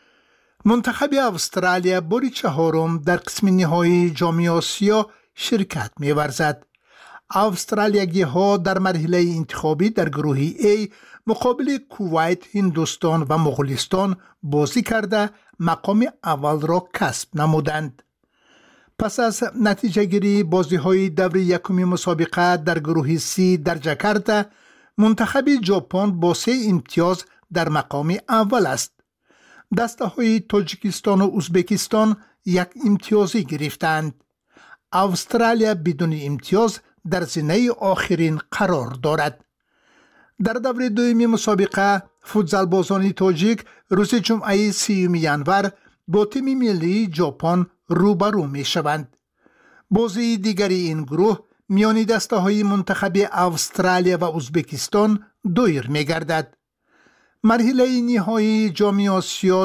منتخب استرالیا بار چهارم در قسم نهایی جام آسیا شرکت می‌ورزد. استرالیایی‌ها در مرحله انتخابی در گروه A مقابل کویت، هندوستان و مغولستان بازی کرده مقام اول را کسب نمودند. پس از نتیجه گیری بازی‌های دور یکم مسابقه در گروه C در جاکارتا، منتخب ژاپن با 3 امتیاز در مقام اول است. دسته‌های تاجیکستان و ازبکستان 1 امتیازی گرفتند. استرالیا بدون امتیاز در زینه آخرین قرار دارد. در دور دوم مسابقه فوتزالبازان تاجیک روز جمعه 30 ینور با تیم ملی ژاپن روبرو می شوند. بازی دیگری این گروه میان دسته‌های منتخب استرالیا و ازبکستان دایر می گردد. مرحله نهایی جام آسیا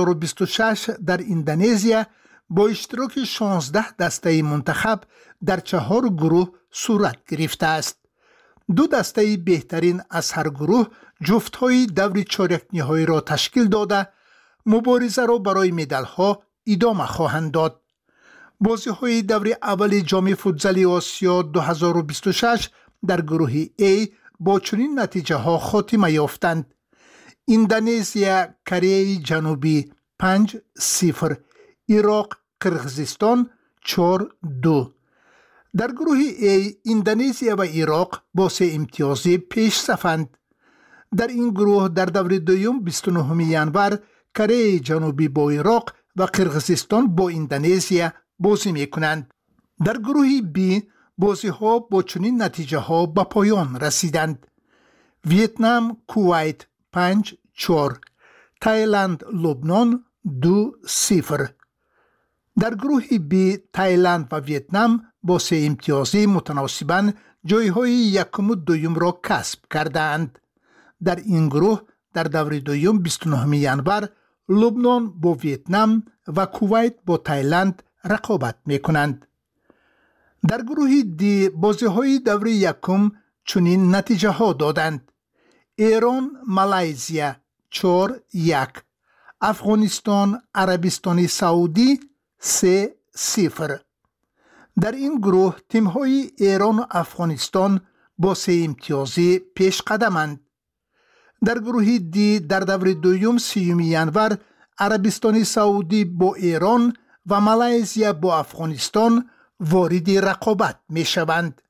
2026 در اندونزیا با اشتراک 16 دسته منتخب در 4 گروه صورت گرفته است. 2 دسته بهترین از هر گروه جفت‌های دور چهارک نهایی را تشکیل داده مبارزه را برای مدال‌ها ادامه خواهند داد. بازی‌های دور اول جام فوتزال آسیا 2026 در گروه A با چنین نتیجه‌ها خاتمه یافتند: اندونزیا کره جنوبی 5-0، عراق قرغیزستان 4-2. در گروه A اندونزیا و عراق با 3 امتیازی پیش صفند. در این گروه در دور دوم 29 ینور کره جنوبی با عراق و قرغیزستان با اندونزیا بازی می کنند. در گروه B بازی ها با چنین نتیجه ها به پایان رسیدند: ویتنام کویت 5-4، تایلند لبنان 2-0. در گروه B تایلند و ویتنام با 3 امتیازی متناسباً جایهای یکم و دوم را کسب کردند. در این گروه در دور دوم 29 ینور لبنان با ویتنام و کویت با تایلند رقابت می کنند. در گروه D بازی‌های دور یکم چنین نتیجه ها دادند: ایران مالایزیا 4-1، افغانستان عربستان سعودی 3-0. در این گروه تیم‌های ایران و افغانستان با 3 امتیازی پیش قدمند. در گروه D در دور دوم 30 ینور عربستان سعودی با ایران و مالایزیا با افغانستان وارد رقابت می شوند.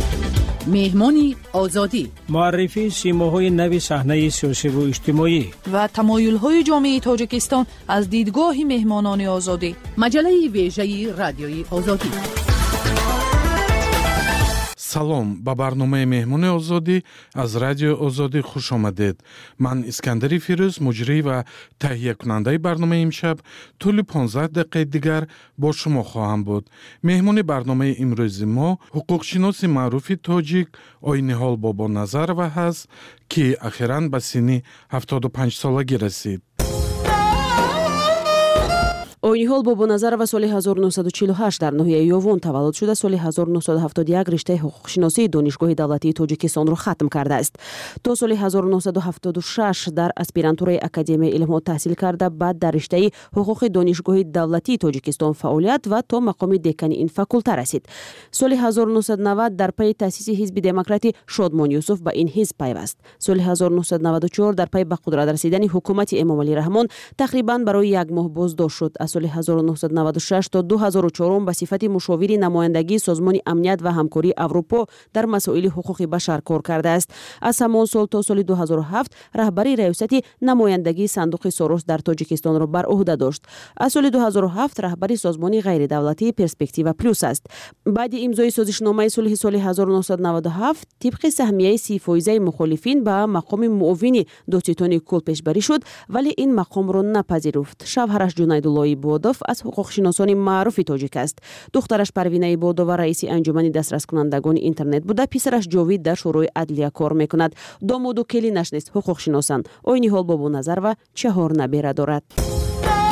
مهمانی آزادی، معرفی سیماهای نو صحنه سیاسی و اجتماعی و تمایل‌های جامعه تاجیکستان از دیدگاه مهمانان آزادی. مجله ویژه رادیوی آزادی. салом ба барномаи меҳмони озодӣ аз радиои озодӣ хуш омадед. ман искандари фирӯз муҷрӣ ва таҳиякунандаи барномаи имшаб тӯли 15 дақиқаи дигар бо шумо хоҳам буд. меҳмони барномаи имрӯзи мо ҳуқуқшиноси маъруфи тоҷик Ойниҳол Бобоназарова ҳаст, ки ахиран ба синни 75 солагӣ расид. Ойниҳол Бобоназарова соли 1948 дар ноҳияи Ёвон таваллуд шуда, соли 1971 риштаи ҳуқуқшиносии донишгоҳи давлатии Тоҷикистонро хатм кардааст. То соли 1976 дар аспирантураи Академияи илмҳо таҳсил карда, баъд дар риштаи ҳуқуқи донишгоҳи давлатии Тоҷикистон фаъолият ва то мақоми декани ин факулта расид. Соли 1990 дар пайи таъсиси ҳизби демократи Шодмон Юсуф ба ин ҳизб пайваст. Соли 1994 дар пайи ба қудрат расидани ҳукумати Эмомалӣ Раҳмон тақрибан барои 1 моҳ боздошт шуд. Аз соли 1996 то 2004 ба сифати мушовири намояндагии Созмони амният ва ҳамкории Аврупо дар масоили ҳуқуқи башар кор кардааст. Аз ҳамон сол то соли 2007 раҳбари раёсати намояндагии Сандуқи Сорос дар Тоҷикистонро бар уҳда дошт. Аз соли 2007 раҳбари созмони ғайридавлатии Перспектива Плюс аст. баъди имзои созишномаи сулҳи соли 1997 тибқи саҳмияи 30% мухолифин ба мақоми муовини додситони Кул пешбарӣ шуд, вале ин мақомро напазируфт. Шавҳараш Ҷунайдуллои Бодов аз ҳуқуқшиносони маъруфи тоҷик аст. духтараш Парвина Ибодова раиси анҷумани дастраскунандагони интернет буда, писараш Ҷовид дар шӯрои адлия кор мекунад. домоду келинаш низ ҳуқуқшиносанд. Ойниҳол Бобоназарова 4 набера дорад.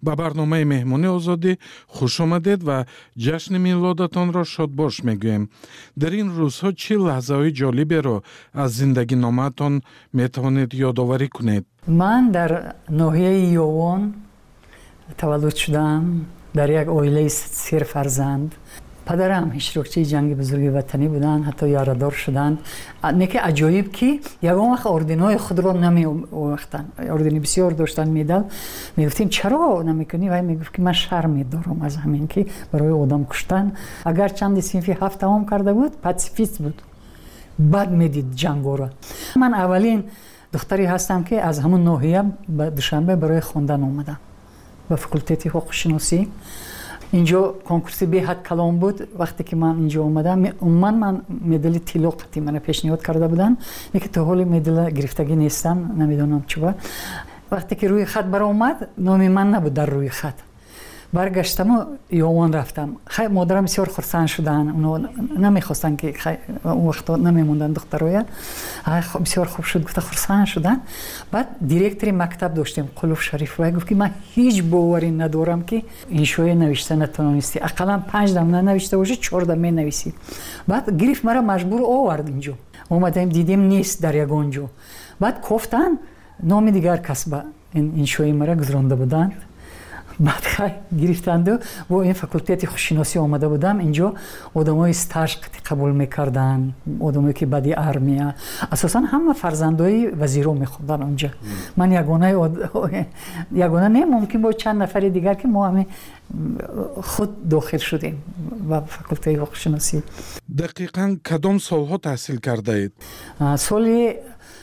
ба барномаи меҳмонии озодӣ хуш омадед ва ҷашни милодатонро шодбош мегӯем. дар ин рӯзҳо чӣ лаҳзаҳои ҷолиберо аз зиндагиномаатон метавонед ёдоварӣ кунед? ман дар ноҳияи Ёвон таваллуд шудам, дар як оилаи 3 фарзанд. падарам иштирокчии ҷанги бузурги ватанӣ буданд, ҳатто ярадор шуданд. неки аҷоиб ки ягон вақт орденҳои худро намеовахтанд. ордени бисёр доштанд, медал. мегуфтем чаро намекунӣ? вай мегуфт ки ман шарм медорам аз ҳамин ки барои одам куштан. агар чанди синфи 7 тамом карда буд, пацифист буд, бад медид ҷангоро. ман аввалин духтаре ҳастам ки аз ҳамун ноҳия ба Душанбе барои хондан омадам ба факултети ҳуқуқшиносӣ. اینجا کنکورس بهت کلام بود. وقتی که من اینجا اومدم من مدل طلا قطعی من پیشنهاد کرده بودن، اینکه تا حال مدل گرفتگی نیستم، نمیدونم چرا. وقتی که روی خط برآمد نام من نبود در روی خط. برگشتم و یوان رفتم. خیلی مادرم بسیار خرسند شدن، اونا نمیخواستن که اون وقت نمیموندن دخترای. بسیار خوب شد، گفت خرسند شدن. بعد دیرکتور مکتب داشتیم قلوف شریف و گفت که من هیچ باوری ندارم که این شوی نوشته نتونستی، اقلا 5 دم ننوشته باشی 4 دم مینویسی. بعد گرفت مرا مجبور آورد اینجا. اومدیم دیدیم نیست در یگانجا. بعد گفتن نام دیگر کس با این شوی مرا گذرانده بودند. بعد گرفتند و با این فاکولتت خوششناسی آمده بودم اینجا. آدمای استاژ قبول میکردن، آدمایی که بعدی ارمیا، اساسا همه فرزندای وزیرا میخوندن اونجا. من یگانه نه، ممکن با چند نفر دیگر که ما همه خود داخل شدیم و فاکولته خوششناسی. دقیقاً کدام سالها تحصیل کرده اید؟ سال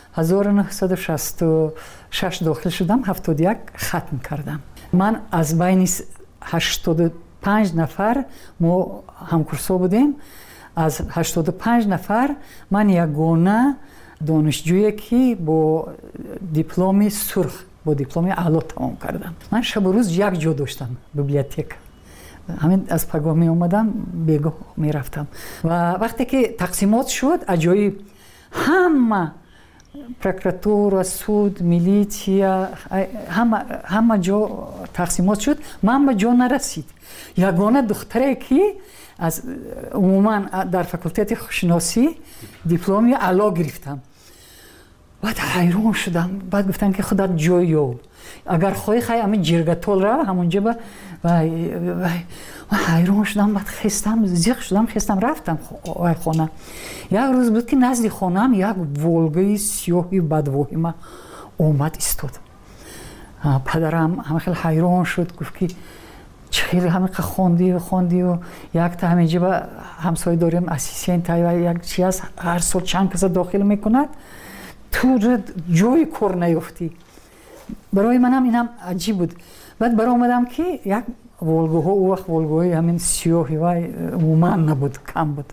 1966 داخل شدم، 71 ختم کردم. من از بین 85 نفر ما همکورسا بودیم. از 85 نفر من یگانه دانشجویی که با دیپلم سرخ، با دیپلم اعلی تمام کردم. من شب و روز یک جا داشتم، بیبلیوتک. همین از پگاه می اومدم، بیگاه می رفتم. و وقتی که تقسیمات شد، عجایب همه پروکراتور، سود، میلیشیا، همه جا تقسیمات شد. من به جا نرسید. یگانه دختری که از عموما در فاکولته خوششناسی دیپلمی اعلی گرفتم. بعد حیران شدم. بعد گفتن که خودت جای یاب، اگر خواهی همین جرگتول را همونجا با حیران شدم. بعد خستم، زیق شدم، خستم رفتم خانه. یک روز بود که نزد خانم یک ولگای سیاهی بدواهمه اومد ایستاد. پدرم همه خیلی حیران شد، گفت که چه همه خواندی و یک تا همینجا با همسایه داریم اسیسین تایی یک چی هست، هر سال چند کس داخل میکند، تو جای کار نیفتی. برای منم اینم عجیب بود. بعد برای اومدم که یک ولگوها، او وقت ولگوهای همین سیاهی و عموما نبود، کم بود.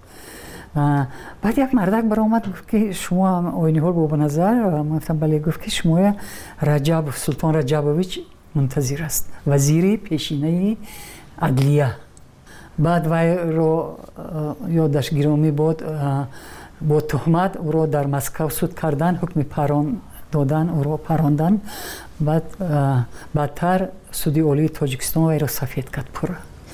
بعد یک مردک برای اومد گفت که شما آینی ها رو به نظر، من گفتم بله. گفت که شما رجب، سلطان رجبویچ منتظر است، وزیری پیشینه عدلیه. بعد وی رو یادش گرامی بود، با تهمت او رو در مسکو سود کردن، حکم پران دادن، او رو پراندن. بعد بعدتر سودی عالی تاجیکستان وی رو سفید کرد پورا.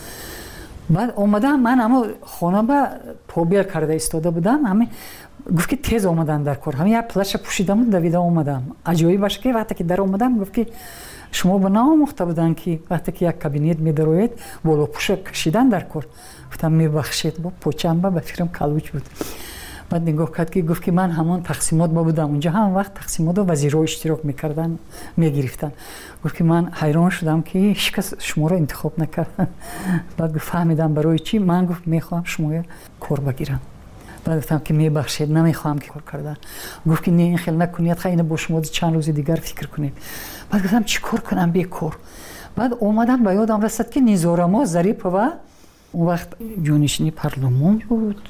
بعد اومدم، من اما خانه با پابیل کرده ایستاده بودم. همین گفت که تیز اومدن در کار. همین یک پلش پوشیدم و دویده اومدم. عجایب باشه که وقتی که در اومدم گفت که شما به ناموخته بودن که وقتی که یک کابینت می‌دروید بالا پوش کشیدن در کار. گفتم میبخشید، با پوچم به فکرم کلوچ بود. بعد نگاه کرد که گفت که من همون تقسیمات بودم اونجا، هم وقت تقسیمات و وزیرها اشتراک میکردن، میگرفتن. گفت که من حیران شدم که هیچ کس شما رو انتخاب نکرد. بعد گفت فهمیدم برای چی. من گفت میخوام شما کار بگیرم. بعد گفتم که میبخشید، نمیخوام که کار کردن. گفت که نه این خیلی نکنید، خیلی با شما چند روز دیگر فکر کنید. بعد گفتم چی کار کنم بیکار. بعد اومدم به یادم رسید که نیزارما ظریف و اون وقت جانشینی پارلمان بود،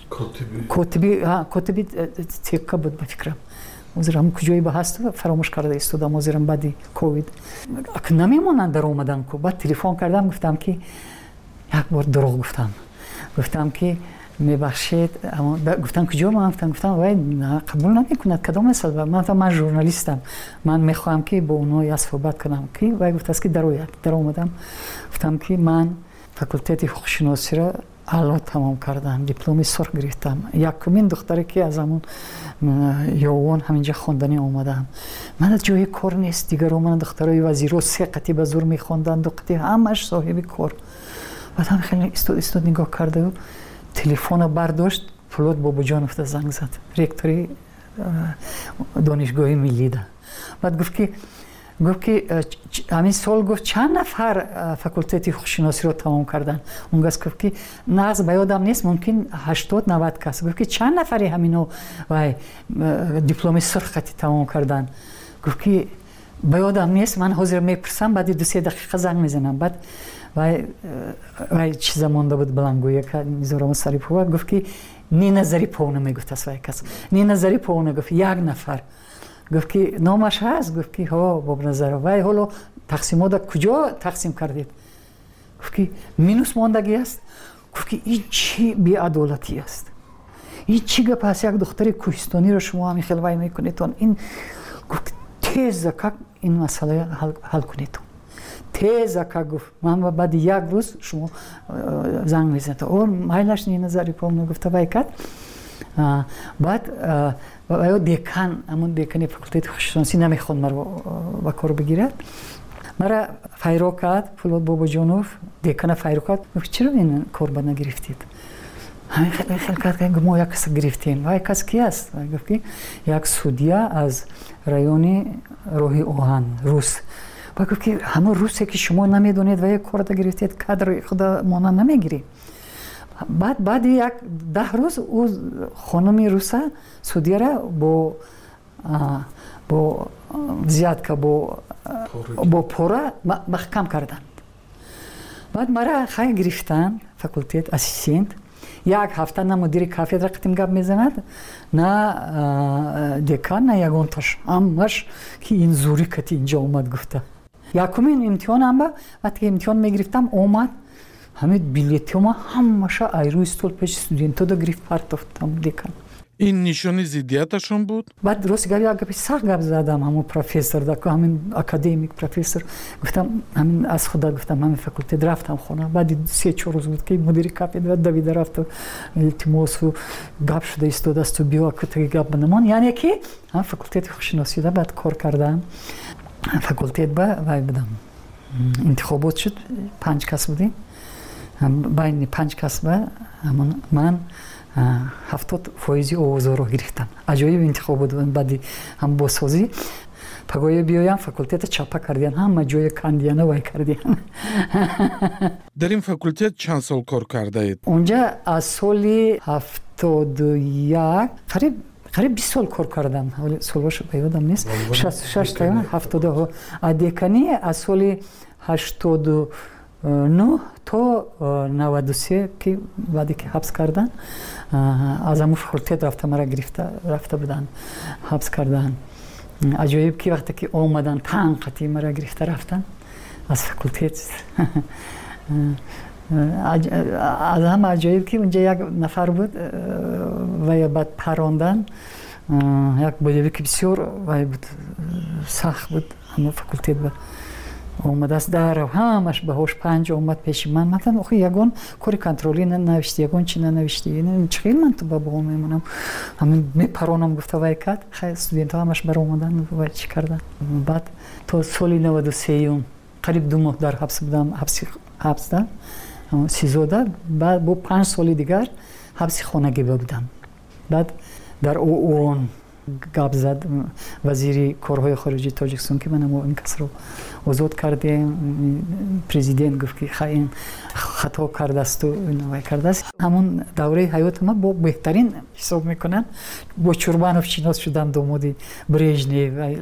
کاتبی تیکا بود به فکرم. وزیرم کجایی به هست فراموش کرده ایستادم. وزیرم بعدی کووید نمیمونن در اومدن کو. بعد تلفن کردم، گفتم که یک بار دروغ گفتم که میبخشید اما گفتم کجا ما گفتم وای قبول نمیکند کدام است من ژورنالیستم من میخوام که با اونها صحبت کنم که وای گفت است که در اومدم گفتم که من فاکولته حقوق شناسی را اعلا تمام کردم دیپلم سرخ گرفتم یکمین دختری که از همون یوان همینجا خواندنی اومدم من از جای کار نیست دیگر من دخترای وزیرو 3 قطعه به زور میخوندن 2 قطعه همش صاحب کار بعد هم خیلی استاد نگاه کرده و تلفن برداشت فلوت باباجانوف زنگ زد رکتوری دانشگاه ملی ده بعد گفت که همین سال گفت چند نفر فاکولته حقوق شناسی رو تمام کردن اون گفت که نه از یادم نیست ممکن 80 90 کس گفت که چند نفری همینو وای دیپلم سرخ خطی تمام کردن گفت که یادم نیست من حاضر میپرسم بعد 2-3 دقیقه زنگ میزنم بعد وای چیزا مونده بود بلنگویه که میذارم سری پو گفت که نینا زریپونا میگفت از وای کس نینا زریپونا گفت یک نفر گفت که نامش هست گفت که ها باب نظر وای حالا تقسیمات کجا تقسیم کردید گفت که مینوس ماندگی است گفت که این چی بی‌عدالتی است این چی گپ است یک دختر کوهستانی رو شما همین خیلی وای میکنید این گفت تیز که این مسئله حل کنید تیز که گفت من بعد یک روز شما زنگ میزنید اور مایلش نی نظری پام گفت وای کات بعد دیکان همون دیکانی فاکولته حقوق شناسی نمیخواد مرا با کار بگیرد مرا فایرو کرد فلوت باباجانوف دیکان فایرو کرد گفت چرا این کار با نگرفتید همین خیلی کرد ما یک کس گرفتیم وای کس کی است گفت که یک سودیا از رایون روحی اوهان روس با گفت که همون روسی که شما نمیدونید و یک کار گرفتید کادر خدا مانا نمیگیری بعد یک 10 روز او خانمی روسا سودیا را با زیاد که با پورا محکم کردند بعد مرا خیلی گرفتن فاکولته اسیستنت یک هفته نه مدیر کافدرا قطیم گپ میزند نه دکان نه یگانتاش همش که این زوری کتی اینجا اومد گفته یکمین امتحانم وقتی امتحان میگرفتم اومد همین بلیتم همش ایرو استول پیش استودنتا دا گرفت پرتافتم دکان این نشانی ضدیتشون بود بعد درست گپی سخت گپ زدم همون پروفسور دا همین اکادمیک پروفسور گفتم همین از خدا گفتم همین فاکولته رفتم خونه بعد 3-4 روز بود که مدیر کافدرا دوید رفت التماس و گپ شده استاد است و بیا که گپ بنمان یعنی که هم فاکولته حقوق شناسی دا بعد کار کردم فاکولته با وای بدم انتخابات شد 5 کس بودیم بین 5 کس با من 70% اوازا رو گرفتم عجایب انتخابات بود بعد هم بازسازی پگوی بیایم فاکولته چاپا کردین هم جای کاندیانا وای کردین در این فاکولته چند سال کار کرده اید؟ اونجا از سال 71 قریب 20 سال کار کردم ولی سالش به یادم نیست 66 تا 70 دکانی از سال 89 تا 93 که بعدی که حبس کردن از همون فاکولته رفته مرا رفته بودن حبس کردن عجایب که وقتی که اومدن تنقتی مرا گرفته رفتن از فاکولته از هم عجایب که اونجا یک نفر بود و بعد پراندن یک بودی بسیار بود سخت بود همون فاکولته بود اومد از در همش به هوش 5 اومد پیش من مثلا آخه یگان کاری کنترلی ننوشتی یگان چی ننوشتی این چخیل من تو بابا میمونم همین میپرونم گفته وای کات خیلی استودنت ها همش بر اومدن و چی کردن بعد تو سال 93 قریب 2 ماه در حبس بودم حبس ده سیزوده بعد با 5 سال دیگر حبس خانگی بودم بعد در اون گپ زد وزیر کارهای خارجی تاجیکستان که من این کس رو آزاد کردیم پرزیدنت گفت که خیلی خطا کرده است و نوای کرده است همون دوره حیات ما با بهترین حساب میکنن با چوربانوف شناس شدم داماد برژنیو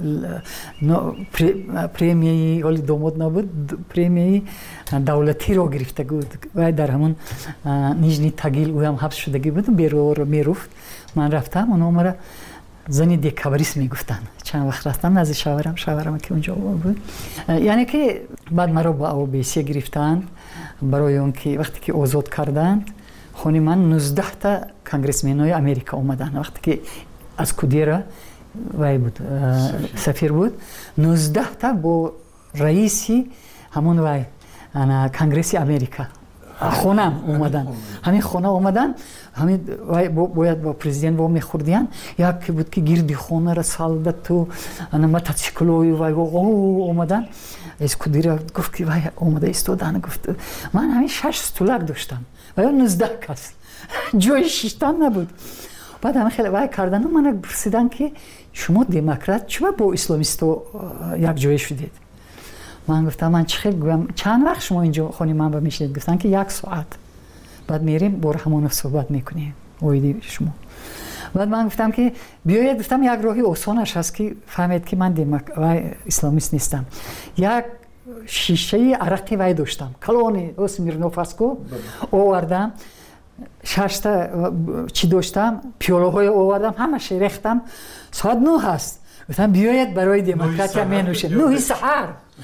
پریمیه ولی داماد نبود پریمیه دولتی رو گرفته بود و در همون نیجنی تاگیل او هم حبس شدگی بود بیرو میرفت من رفتم اونها مرا زنی دیکابریست میگفتن چند وقت رفتم نزد شاورم که اونجا بود یعنی که بعد مرا با او بیسی گرفتند برای اون که وقتی که آزاد کردند خونی من 19 تا کنگرسمن‌های امریکا اومدن وقتی که از کودیرا وای بود سفیر بود 19 تا با رئیسی همون وای انا کنگرس امریکا خونم اومدن همین خونه اومدن همین باید با پرزیدنت و میخوردیان یک بود که گیردی خونه را سالد تو انا موتورسیکلوی وای اومدن از کودیرا گفت که وای اومده ایستادن گفت من همین 6 استولک داشتم و 19 کس جای شیشتن نبود بعد همه خیلی وای کردن و من پرسیدن که شما دموکرات چرا با اسلامیستو یک جای شدید من گفتم من چند وقت شما اینجا خونی من با میشید گفتن که 1 ساعت بعد میریم بر همون صحبت میکنیم اویدی شما بعد من گفتم که بیاید گفتم یک راهی آسانش هست که فهمید که من اسلامیست نیستم یک شیشه عرقی وای داشتم کلونی اسمیرنوفاسکو آوردم 6 تا چی داشتم پیاله های آوردم همش ریختم ساعت 9 هست گفتم بیاید برای دموکراتیا می نوشیم 9 سحر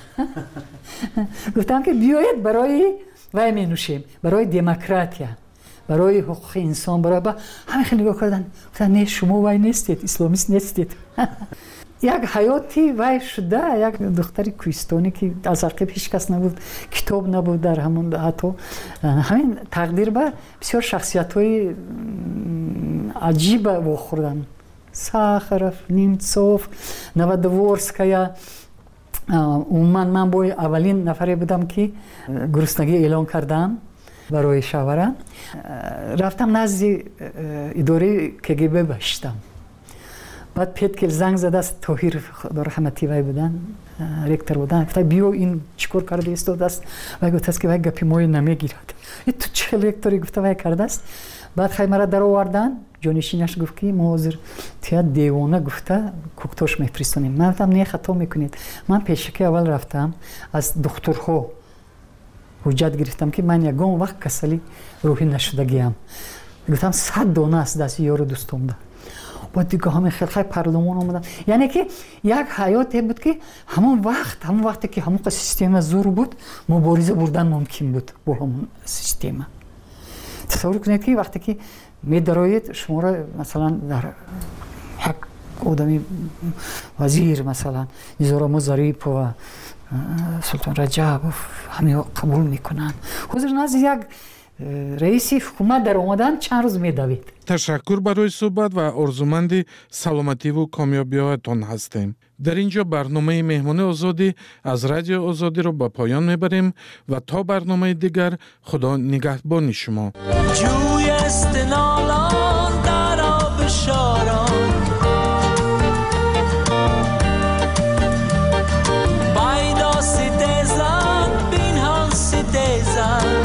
گفتم که بیاید برای وای می نوشیم برای دموکراتیا برای حقوق انسان برای همه خیلی نگاه کردن گفتن نه شما وای نیستید اسلامیست نیستید یک حیاتی وای شده یک دختری کوهستانی که از عقب هیچ کس نبود کتاب نبود در همون حتی همین تقدیر به بسیار شخصیت‌های عجیب واخوردن ساخرف نیمتسوف نوادورسکایا من با اولین نفری بودم که گرسنگی اعلان کردم برای شاوره رفتم نزد اداره کگب باشتم بعد پیت زنگ زد است توهیر خدا رحمتی وای بودن رکتر بودن گفت بیو این چیکار کرده است است و گفت است که وای گپی موی نمیگیرد تو چه رکتری گفت وای کرده است بعد خیمه در آوردن جانشینش گفت که ما حاضر تیا دیوانه گفته کوکتوش میفرستونیم من گفتم نه خطا میکنید من پیشکی اول رفتم از دکترها حجت گرفتم که من یگان وقت کسلی روحی نشدگیم گفتم 100 دانه است دست یارو دوستم ده بعد دیگه همه خیلی پارلمان اومدن یعنی که یک حیاتی بود که همون وقتی که همون سیستم زور بود مبارزه بردن ممکن بود با همون سیستم تصور کنید که وقتی که می دراید شما را مثلا در یک آدمی وزیر مثلا نظام ظریف و سلطان رجب همه قبول میکنن حضور نزد یک رئیس حکومت در اومدن چند روز میدوید تشکر برای صحبت و آرزومند سلامتی و کامیابی‌هایتان هستیم. در اینجا برنامه مهمان آزادی از رادیو آزادی را به پایان میبریم و تا برنامه دیگر خدا نگهبان شما. جوی استنالان در آب شاران بایدا ستیزان بینهان ستیزان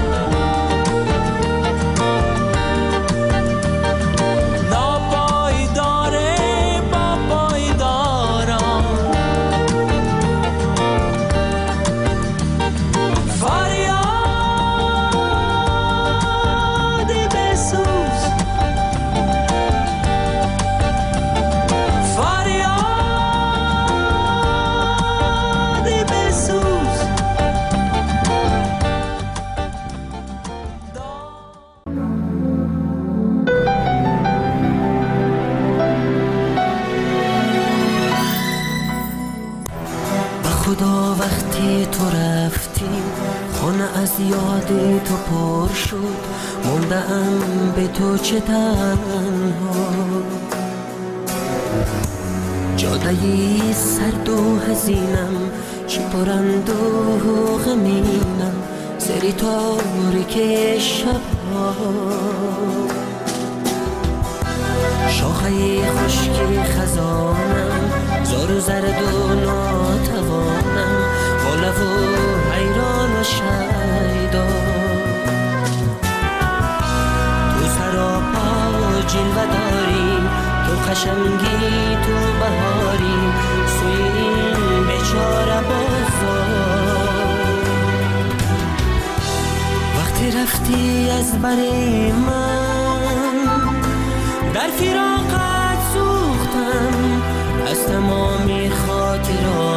خدا وقتی تو رفتی خانه از یاد تو پر شد موندم به تو چه تنها جادهی سرد و حزینم چی پرند و غمینم سری تاریک شبها شاخه خشکی خزانم زار و زرد و ناتوانم بالا و حیران و شیدا تو سراپا جلوه داری تو خشمگی تو بهاری سوی این بیچاره بازار وقتی رفتی از بر من در فراقت سوختم از تمامی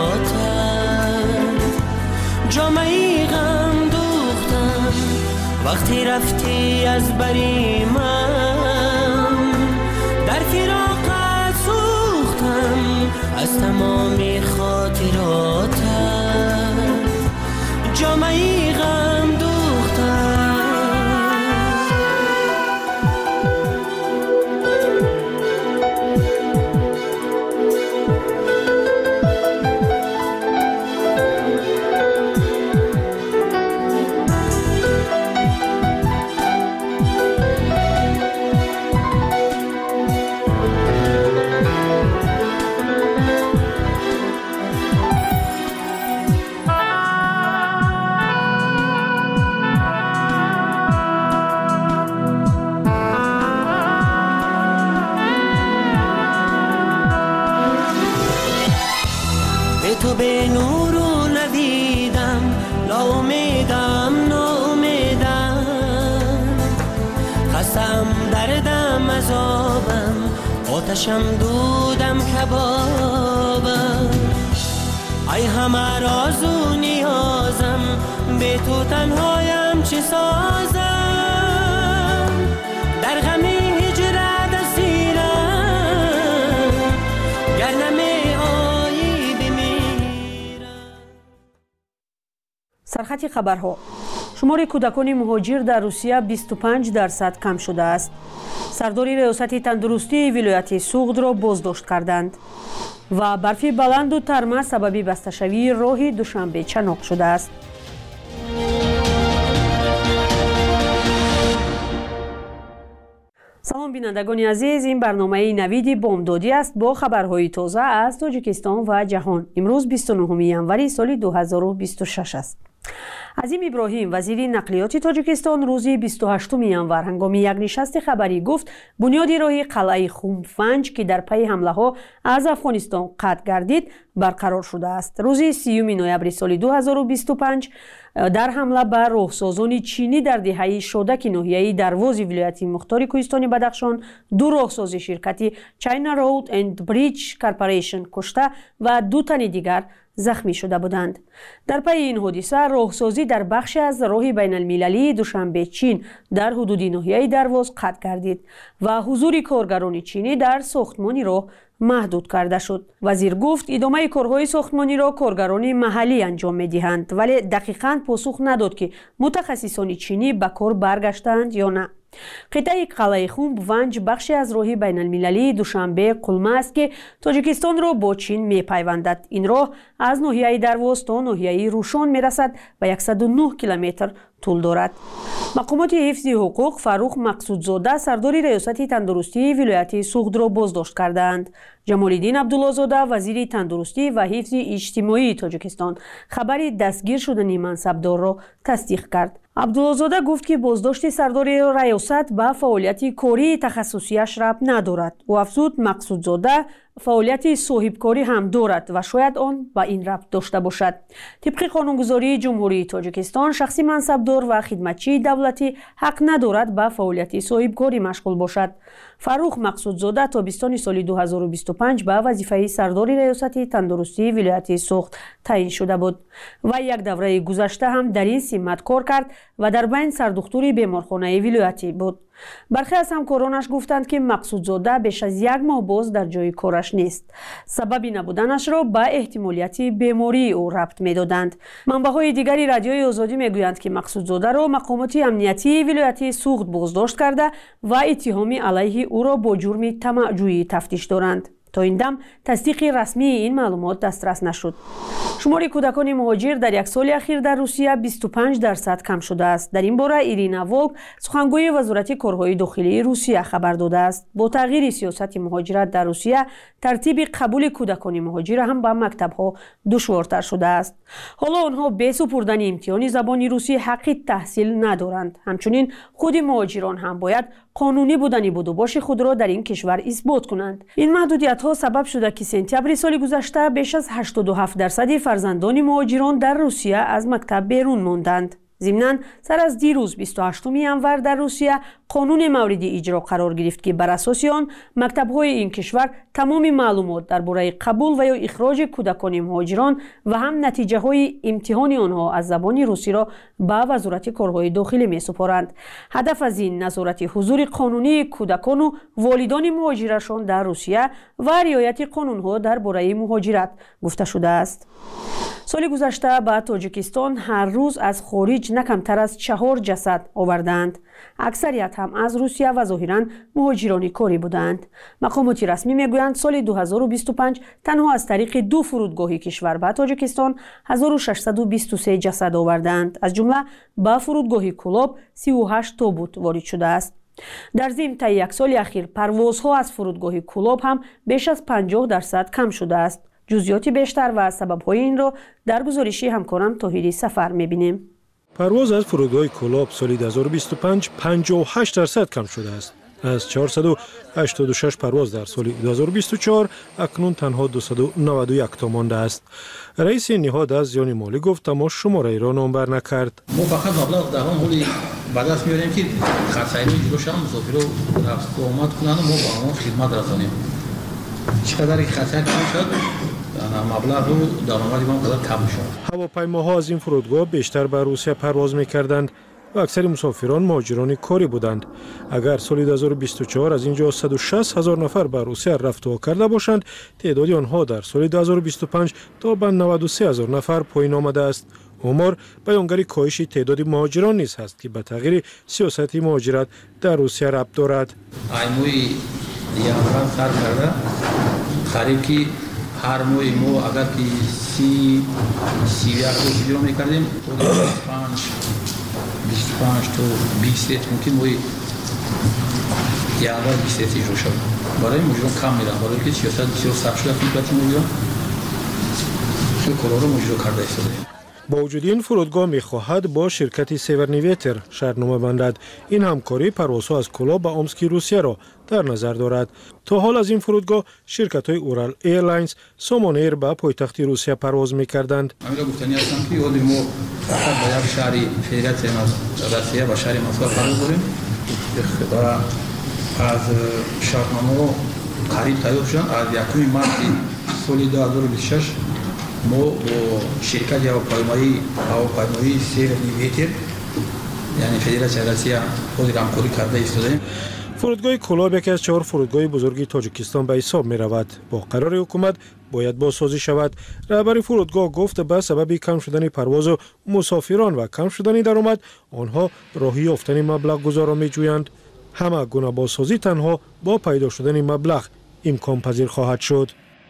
خاطراتت جامعی غم دوختم و وقتی رفتی از بری من در فراقت سوختم از تمامی خاطراتت جامعی غم دوختم تو به نور و ندیدم ناامیدم ناامیدم خستم دردم عذابم آتشم دودم کبابم ای همه راز و نیازم به تو تنهایم چه سازم در غم هجرت اسیرم گر سرخط خبرها شمار کودکان مهاجر در روسیه 25% کم شده است. سردار ریاست تندرستی ولایت سوغد را بازداشت کردند و برف بلند و ترمه سبب بسته‌شوی راه دوشنبه چناق شده است. سلام بینندگان عزیز، این برنامه نوید بامدادی است با خبرهای تازه از تاجیکستان و جهان. امروز 29 ینوری سال 2026 است. عظیم ابراهیم وزیر نقلیات تاجیکستان روز 28 ینور هنگام یک نشست خبری گفت بنیاد راه قلعه خونفنج که در پی حمله ها از افغانستان قطع گردید برقرار شده است. روز 30 نوامبر سال 2025 در حمله به راهسازان چینی در دهه شودک ناحیه درواز ولایت مختار کوهستان بدخشان دو راهساز شرکت چاینا رود اند بریج کارپوریشن کشته و 2 تن دیگر زخمی شده بودند. در پی این حادثه راهسازی در بخش از راه بین المللی دوشنبه چین در حدود ناحیه درواز قطع گردید و حضور کارگران چینی در ساختمانی راه محدود کرده شد. وزیر گفت ادامه کارهای ساختمانی را کارگران محلی انجام می‌دهند، ولی دقیقاً پاسخ نداد که متخصصان چینی به کار برگشتند یا نه. قطعه قلعه خونفنج بخشی از راه بین المللی دوشنبه قلمه است که تاجیکستان را با چین می‌پیوندد. این راه از ناحیه درواز تا ناحیه روشان می‌رسد و 109 کیلومتر طول دارد. مقامات حفظ حقوق فروخ مقصودزاده سردار ریاست تندرستی ولایت سوغد را بازداشت کردند. جمالالدین عبدالله‌زاده وزیر تندرستی و حفظ اجتماعی تاجیکستان خبر دستگیر شدن منصبدار را تصدیق کرد. عبدالله‌زاده گفت که بازداشت سردار ریاست به فعالیت کاری تخصصیش ربط ندارد. او افزود مقصودزاده فعالیت صاحبکاری هم دارد و شاید آن با این ربط داشته باشد. طبق قانونگذاری جمهوری تاجیکستان شخصی منصبدار و خدمتچی دولتی حق ندارد به فعالیت صاحبکاری مشغول باشد. فروخ مقصودزاده تابستان سال 2025 به وظیفه سردار ریاست تندرستی ولایت سوغد تعیین شده بود و یک دوره گذشته هم در این سمت کار کرد و در بین سردختور بیمارخانه ولایتی بود. برخی از همکارانش گفتند که مقصودزاده بیش از 1 ماه باز در جای کارش نیست. سبب نبودنش را به احتمالیت بیماری او ربط می‌دادند. منبع‌های دیگری رادیوی آزادی میگویند که مقصودزاده را مقامات امنیتی ولایت سوغد بازداشت کرده و اتهام علیه او را با جرم طمع‌جویی تفتیش دارند. تا این دم تصدیق رسمی این معلومات دسترس نشد. شمار کودکان مهاجر در یک سال اخیر در روسیه 25% کم شده است. در این باره ایرینا ولک سخنگوی وزارت کارهای داخلی روسیه خبر داده است. با تغییر سیاست مهاجرت در روسیه ترتیب قبول کودکان مهاجر هم به مکتب‌ها دشوارتر شده است. حالا آنها به سپردن امتحان زبان روسی حق تحصیل ندارند. همچنین خود مهاجران هم باید قانونی بودن بودوباش خود را در این کشور اثبات کنند. این محدودیت‌ها سبب شده که سپتامبر سال گذشته بیش از 87% فرزندان مهاجران در روسیه از مکتب بیرون ماندند. ضمناً سر از دیروز 28 ینور در روسیه قانون موردی اجرا قرار گرفت که بر اساس آن مکتب‌های این کشور تمام معلومات درباره قبول و یا اخراج کودکان مهاجران و هم نتیجه‌های امتحان آنها از زبان روسی را به وزارت کارهای داخلی می‌سپارند. هدف از این نظارت حضور قانونی کودکان و والدان مهاجرشان در روسیه و رعایت قانون‌ها درباره مهاجرت گفته شده است. سال گذشته به تاجیکستان هر روز از خارج نه کمتر از 4 جسد آوردند. اکثریت هم از روسیه و ظاهراً مهاجران کاری بودند. مقامات رسمی میگویند سال 2025 تنها از طریق 2 فرودگاه کشور به تاجیکستان 1623 جسد آوردند. از جمله به فرودگاه کولاب 38 تابوت وارد شده است. در ضمن طی یک سال اخیر پروازها از فرودگاه کولاب هم بیش از 50% کم شده است. جزئیات بیشتر و سبب‌های این را در گزارش همکارم طاهری سفر می‌بینیم. پرواز از فرودگاه کولاب سال 2025 58% کم شده است. از 486 پرواز در سال 2024 اکنون تنها 291 تا مانده است. رئیس نهاد از زیان مالی گفت اما شماره را نامبر نکرد. ما فقط مبلغ در آن حالی به دست میاریم که خرسایی جلوش هم مسافر رو رفت و آمد کنند و ما با آن خدمت رسانیم. چقدر که خرسایی کم شد مبلغ رو درآمد ما قدر کم شد. هواپیماها از این فرودگاه بیشتر به روسیه پرواز می‌کردند و اکثر مسافران مهاجران کاری بودند. اگر سال 2024 از اینجا 160,000 نفر به روسیه رفت و کرده باشند، تعداد آنها در سال 2025 تا به 93,000 نفر پایین آمده است. امور بیانگر کاهش تعداد مهاجران نیز است که به تغییر سیاست مهاجرت در روسیه ربط دارد. ایموی دیگران سر کرده خرید که هر موی ما اگر که 31 روز اجرا میکردیم 25 تا 20 ممکن موی یعنی 20 اجرا شد. برای مجرم کم میرن برای که سیاست بسیار سخت شده خدمت مجرم خیلی کارا رو مجرا کرده ایستاده. با وجود این فرودگاه می‌خواهد با شرکت سیورنیویتر شرطنامه بندد. این همکاری پروازها از کولاب به اومسک روسیه را در نظر دارد. تا حال از این فرودگاه شرکت‌های اورال ایرلاینز، سامان ایر به پایتخت روسیه پرواز می‌کردند. همین گفتنی هستم که یاد ما فقط به یک شهر فدراسیون روسیه و شهر مسکو پرواز داریم. از شرطنامه قریب تایید شدن از 1 مارس سال 2026 ما با شرکت هواپیمایی سیورنیویتر یعنی فدراسیون روسیه خود همکاری کرده ایستادیم. فرودگاه کولاب یکی از 4 فرودگاه بزرگی تاجیکستان به حساب می رود. با قرار حکومت باید بازسازی شود. رهبر فرودگاه گفت به سبب کم شدن پرواز و مسافران و کم شدن درآمد آنها راهی یافتن مبلغ گذار می جویند. همه گونه بازسازی تنها با پیدا شدن مبلغ امکان پذیر خواهد شد.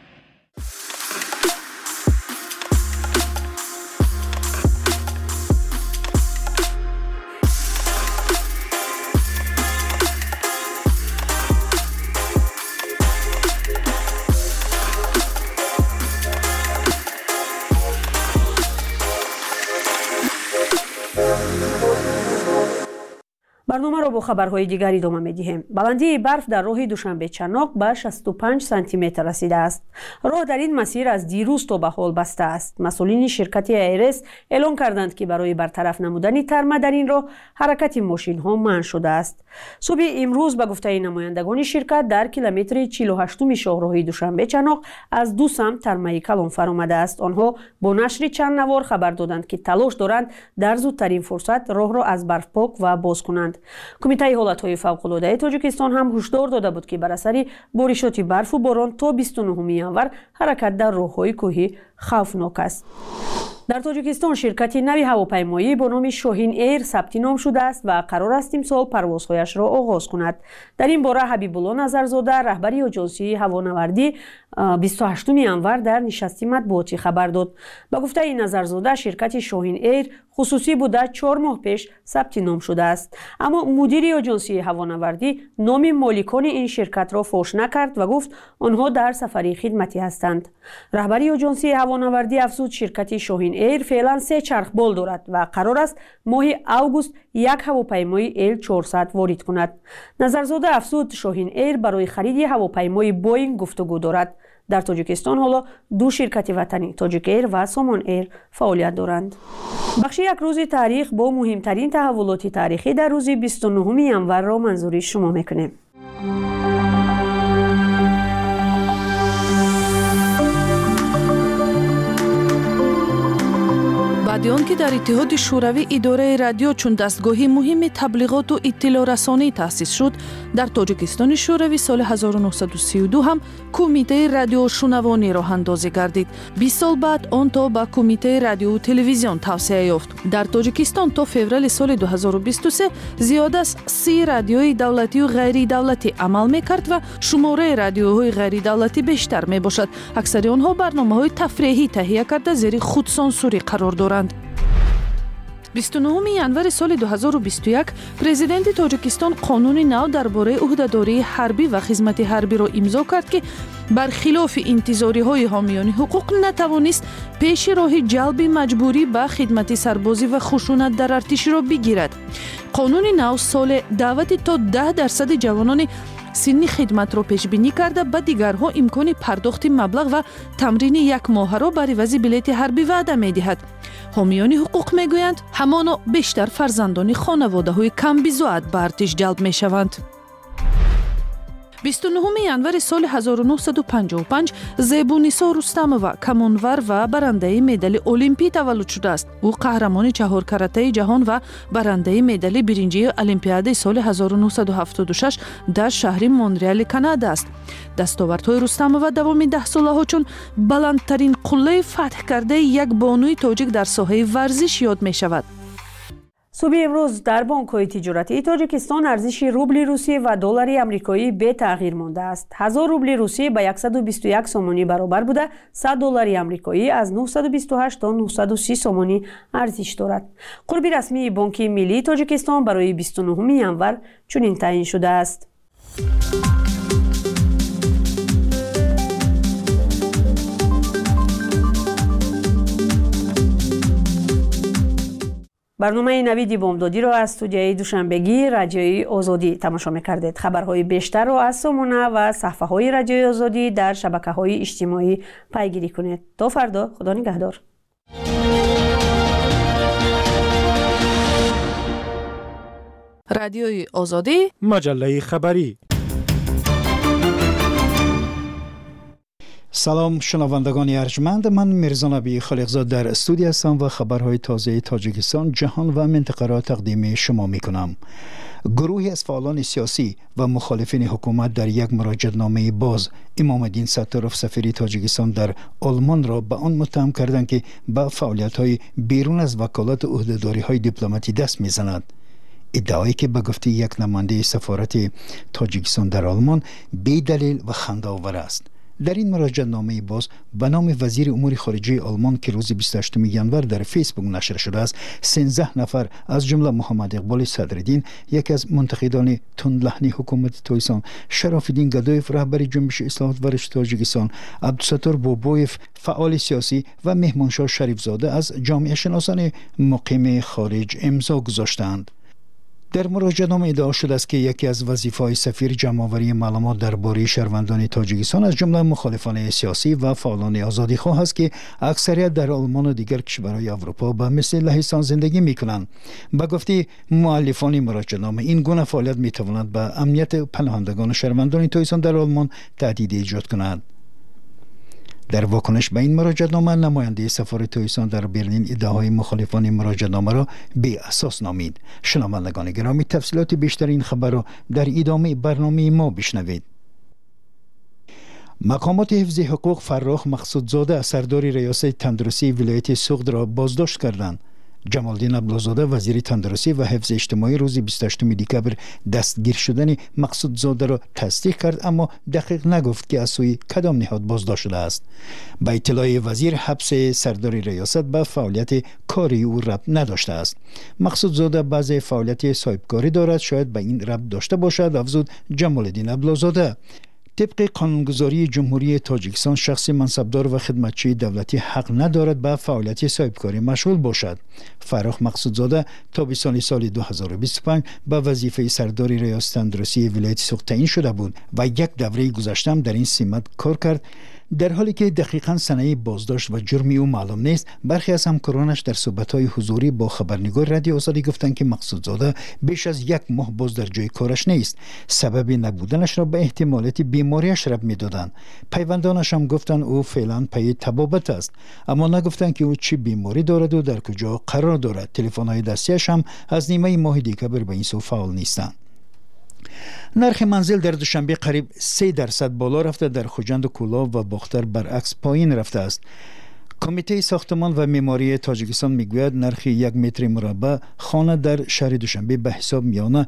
برنامه را با خبرهای دیگر ادامه می‌دهیم. بلندی برف در راه دوشنبه چناق به 65 سانتی متر رسیده است. راه در این مسیر از دیروز تا به حال بسته است. مسئولین شرکت ایرس اعلام کردند که برای برطرف نمودن ترمه در این راه حرکت ماشین‌ها منع شده است. صبح امروز به گفته نمایندگان شرکت در کیلومتر 48 شاهراه دوشنبه چناق از 2 سمت ترمه کلان فرآمده است. آنها با نشر چند نوار خبر دادند که تلاش دارند در زودترین فرصت راه را از برف پاک و باز کنند. کمیته حالتهای فوق‌العاده تاجیکستان هم هشدار داده بود که بر اثر بارشات برف و باران تا 29 ینور حرکت در راه‌های کوهی خوفناک است. در تاجیکستان شرکت نوی هواپیمایی با نام شاهین ایر ثبت نام شده است و قرار است امسال پروازهایش را آغاز کند. در این باره حبیب الله نظرزاده رهبر آژانسی هوانوردی 28 ینور در نشست مطبوعاتی خبر داد. با گفته این نظرزاده شرکت شاهین ایر خصوصی بوده 4 ماه پیش ثبت نام شده است، اما مدیر آژانسی هوانوردی نام مالکان این شرکت را فاش نکرد و گفت آنها در سفری خدمتی هستند. رهبر آژانسی هوانوردی افزود شرکت شاهین ایر فعلا 3 چرخبال دارد و قرار است ماه اوگوست 1 هواپیمای ال 400 وارد کند. نظرزاده افزود شاهین ایر برای خرید هواپیمای بوئینگ گفتگو دارد. در تاجیکستان حالا 2 شرکت وطنی تاجیک ایر و سامان ایر فعالیت دارند. بخش یک روز تاریخ با مهمترین تحولات تاریخی در روز 29 ینور را منظوری شما میکنیم. بعد آن که در اتحاد شوروی اداره رادیو چون دستگاهی مهم تبلیغات و اطلاع رسانی تأسیس شد، در تاجیکستان شوروی سال 1932 هم کمیته رادیو شنوانی راه اندازی گردید. 20 سال بعد آن تا به کمیته رادیو و تلویزیون توسعه یافت. در تاجیکستان تا فوریه سال 2023 زیاد از 30 رادیوی دولتی و غیر دولتی عمل می‌کرد و شماره رادیوهای غیر دولتی بیشتر می‌باشد. اکثر آنها برنامه‌های تفریحی تهیه کرده زیر خودسانسوری قرار دارند. 29 ینور سال 2021 پرزیدنت تاجیکستان قانون نو درباره عهده‌داری حربی و خدمت حربی را امضا کرد که برخلاف انتظاری‌های حامیان حقوق نتوانست پیش راه جلب مجبوری به خدمت سربازی و خشونت در ارتش را بگیرد. قانون نو سال دعوت تا 10% جوانان سنی خدمت را پیش بینی کرده به دیگرها امکان پرداخت مبلغ و تمرین 1 ماه را بر عوض بلیط حربی وعده می‌دهد. حامیان حقوق میگویند همانا بیشتر فرزندان خانواده‌های کم بضاعت به ارتش جلب میشوند. 29 ینور سال 1955 زیبونیسا رستم و کمانور و برنده مدال المپی تولد شده است. او قهرمان 4 کرته جهان و برنده مدال برنجی المپیاد سال 1976 در شهر مونترال کانادا است. دستاوردهای رستم و دوام 10 ساله‌ها چون بلندترین قله فتح کرده یک بانوی تاجیک در ساحه ورزش یاد می شود. صبح امروز در بانک‌های تجارتی تاجیکستان ارزش روبل روسیه و دلار آمریکایی به تغییر مانده است. 1000 روبل روسیه به 121 سومانی برابر بوده، 100 دلار آمریکایی از 928 تا 930 سومانی ارزش دارد. قرب رسمی بانک ملی تاجیکستان برای 29 ینور چنین تعیین شده است. برنامه نوید بامدادی را از استودیوی دوشنبگی رادیوی آزادی تماشا می‌کردید. خبرهای بیشتر را از سامانه و صفحه‌های رادیوی آزادی در شبکه‌های اجتماعی پیگیری کنید. تا فردا، خدا نگهدار. رادیوی آزادی، مجله خبری. سلام شنوندگان ارجمند، من میرزا نبی خالقزاد در استودیو هستم و خبرهای تازه تاجیکستان، جهان و منطقه را تقدیم شما می کنم. گروهی از فعالان سیاسی و مخالفین حکومت در یک مراجعه‌نامه باز امام الدین ستاروف سفیر تاجیکستان در آلمان را به آن متهم کردند که به فعالیت‌های بیرون از وکالت و عهده‌داری‌های دیپلماتی دست می‌زند. ادعایی که به گفته یک نماینده سفارت تاجیکستان در آلمان بی دلیل و خنده‌آور است. در این مراجعه‌نامه باز به نام وزیر امور خارجه آلمان که روز 28 ینور در فیسبوک نشر شده است، 13 نفر از جمله محمد اقبال صدرالدین، یکی از منتقدان تندلحنی حکومت تویسان، شرف الدین گدایف رهبر جنبش اصلاحات و رشد تاجیکستان، عبدالستار بابویف فعال سیاسی و مهمانشاه شریفزاده از جامعه شناسان مقیم خارج امضا گذاشتند. در مراجعه‌نامه ادعا شده است که یکی از وظیفه‌های سفیر جمع‌آوری معلومات درباره شهروندان تاجیکستان از جمله مخالفان سیاسی و فعالان آزادیخواه است که اکثریت در آلمان و دیگر کشورهای اروپا به مثل لهستان زندگی می‌کنند. به گفته مؤلفان مراجعه‌نامه، این گونه فعالیت می‌تواند به امنیت پناهندگان و شهروندان تاجیکستان در آلمان تهدید ایجاد کند. در واکنش به این مراجعه‌نامه، نماینده سفارت تاجیکستان در برلین ادعاهای مخالفان مراجعه‌نامه را بی اساس نامید. شنوندگان گرامی، تفصیلات بیشتر این خبر را در ادامه برنامه ما بشنوید. مقامات حفظ حقوق فرخ مقصودزاده سردار ریاست تندرستی ولایت سوغد را بازداشت کردند. جمالدین عبدالزاده وزیر تندرستی و حفظ اجتماعی روز 28 دکبر دستگیر شدن مقصودزاده را تصدیق کرد، اما دقیق نگفت که از سوی کدام نهاد بازداشت شده است. با اطلاع وزیر، حبس سردار ریاست به فعالیت کاری او ربط نداشته است. مقصودزاده بعض فعالیت صاحبکاری دارد، شاید به این ربط داشته باشد، افزود جمالدین عبدالزاده. طبق قانونگذاری جمهوری تاجیکستان، شخص منصبدار و خدمتچی دولتی حق ندارد به فعالیت صاحبکاری مشغول باشد. فرخ مقصودزاده تابستان سال 2025 به وظیفه سردار ریاست تندرستی ولایت سوغد تعیین شده بود و یک دوره گذشته هم در این سمت کار کرد. در حالی که دقیقاً صحنه بازداشت و جرمی او معلوم نیست، برخی از همکارانش در صحبت‌های حضوری با خبرنگار رادیو آزادی گفتند که مقصودزاده بیش از 1 ماه باز در جای کارش نیست. سبب نبودنش را به احتمالات بیماریش ربط می‌دادند. پیوندانش هم گفتند او فعلا پی طبابت است، اما نگفتند که او چه بیماری دارد و در کجا قرار دارد. تلفن‌های دستیش هم از نیمه ماه دکبر به این سو فعال نیستند. نرخ منزل در دوشنبه قریب 3% بالا رفته، در خوجند و کولاب و باختر برعکس پایین رفته است. کمیته ساختمان و معماری تاجیکستان میگوید نرخ 1 متر مربع خانه در شهر دوشنبه به حساب میانه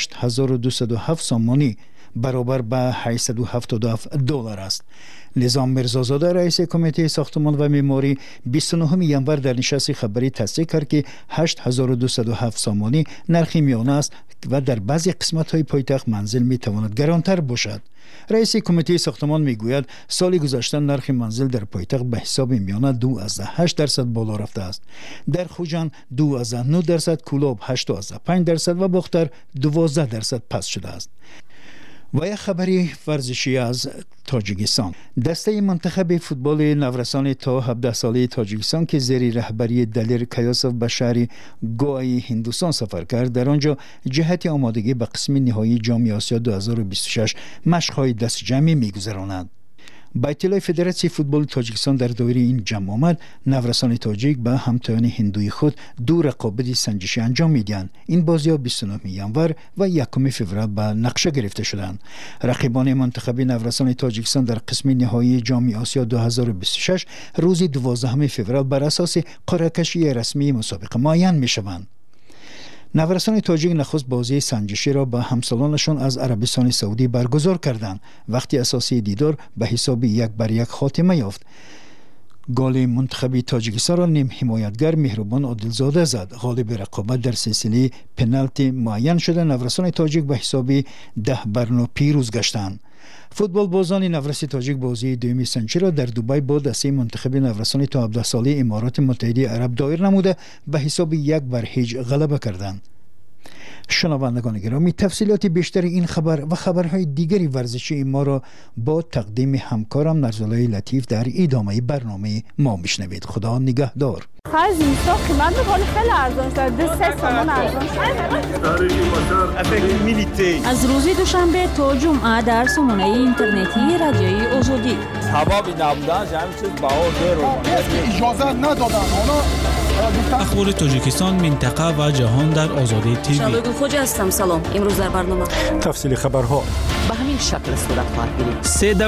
8207 سامانی برابر به 877 دلار است. نظام مرزازاده رئیس کمیته ساختمان و معماری 29 ژانویه در نشست خبری تصدیق کرد که 8207 سامانی نرخ میانه است و در بعضی قسمت‌های پایتخت منزل میتواند گرانتر باشد. رئیس کمیته ساختمان میگوید سال گذشته نرخ منزل در پایتخت به حساب میانه 2.8% بالا رفته است. در خوجند 2.9%، کولاب 8.5% و باختر 12% پست شده است. و یک خبری ورزشی از تاجیکستان. دسته منتخب فوتبال نورسان تا 17 ساله تاجیکستان که زیر رهبری دلیر کیاسف به شهر گوای هندوستان سفر کرد، در آنجا جهت آمادگی به قسم نهایی جام آسیا 2026 مشق‌های دست جمعی می‌گذراند. با اطلاع فدراسیون فوتبال تاجیکستان در دایره این جمع آمد، نورسان تاجیک به همتایان هندوی خود 2 رقابت سنجشی انجام میدهند. این بازی‌ها 29 ژانویه و 1 فوریه به نقشه گرفته شدند. رقیبان منتخب نورسان تاجیکستان در قسم نهایی جام آسیا 2026 روز 12 فوریه بر اساس قرعه کشی رسمی مسابقه معین میشوند. نورسان تاجیک نخست بازی سنجشی را با همسالانشان از عربستان سعودی برگزار کردند. وقتی اساسی دیدار به حساب 1-1 خاتمه یافت. گل منتخب تاجیکستان را نیم حمایتگر مهربان عادلزاده زد. غالب رقابت در سلسله پنالتی معین شده، نورسان تاجیک به حساب 10-9 پیروز گشتند. فوتبال بازان نورس تاجیک بازی دومی سنجی را در دبی با دسته منتخب نورسان تا 17 ساله امارات متحده عرب دایر نموده به حساب 1-0 غلبه کردند. شنوندگان گرامی، تفصیلات بیشتر این خبر و خبرهای دیگری ورزشی ما را با تقدیم همکارم نرزالای لطیف در ادامه برنامه ما میشنوید. خدا نگهدار. از اینستا قیمت بخوری خیلی ارزان شد، 2-3 سامان ارزان شد. از روزی دوشنبه تا جمعه در سامانه اینترنتی رادیوی آزادی. حبابی نبودن همین چیز بها زیرو اجازه ندادن. اخبار تاجیکستان، منطقه و جهان در آزادی تیوی. شبگون خوجه هستم. سلام. امروز در برنامه تفصیل خبرها به همین شکل صورت خواهد گرفت.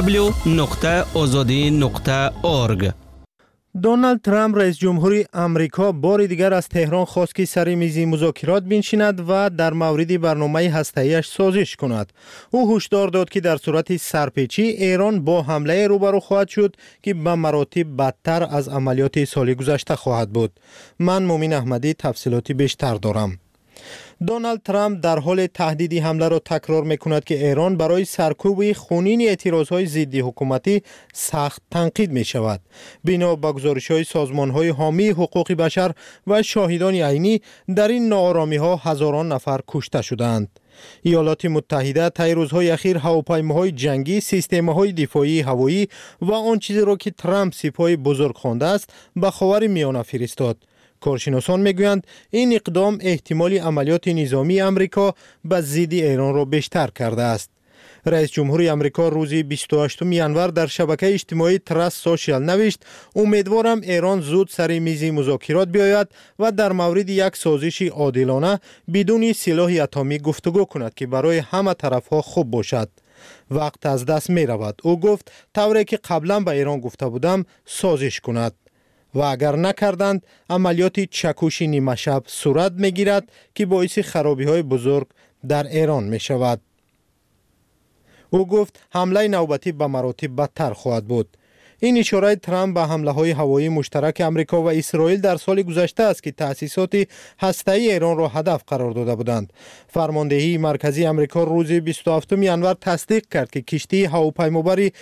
www.azadi.org. دونالد ترامپ رئیس جمهوری آمریکا بار دیگر از تهران خواست که سر میز مذاکرات بنشیند و در مورد برنامه هسته‌ایش سازش کند. او هشدار داد که در صورت سرپیچی ایران با حمله روبرو خواهد شد که به مراتب بدتر از عملیات سال گذشته خواهد بود. من مومن احمدی تفصیلاتی بیشتر دارم. دونالد ترامپ در حال تهدید حمله را تکرار می‌کند که ایران برای سرکوب خونین اعتراض‌های ضد حکومتی سخت تنقید می‌شود. بنا به گزارش‌های سازمان‌های حامی حقوق بشر و شاهدان عینی، در این ناآرامی‌ها هزاران نفر کشته شدند. ایالات متحده طی روزهای اخیر هواپیماهای جنگی، سیستم‌های دفاعی هوایی و آن چیزی را که ترامپ سپاه بزرگ خوانده است به خاورمیانه فرستاد. کارشناسان میگویند این اقدام احتمال عملیات نظامی امریکا به ضد ایران را بیشتر کرده است. رئیس جمهوری امریکا روز 28 ژانویه در شبکه اجتماعی ترست سوشیال نوشت: امیدوارم ایران زود سر میز مذاکرات بیاید و در مورد یک سازش عادلانه بدون سلاح اتمی گفتگو کند که برای همه طرفها خوب باشد. وقت از دست می رود. او گفت طوری که قبلا به ایران گفته بودم سازش کند و اگر نکردند عملیات چکشی نیمه شب صورت میگیرد که باعث خرابی های بزرگ در ایران می شود. او گفت حمله نوبتی به مراتب بدتر خواهد بود. این اشاره ترامپ به حمله های هوایی مشترک امریکا و اسرائیل در سال گذشته است که تأسیسات هسته‌ای ایران را هدف قرار داده بودند. فرماندهی مرکزی امریکا روز 27 ژانویه تصدیق کرد که کشتی هواپیمابر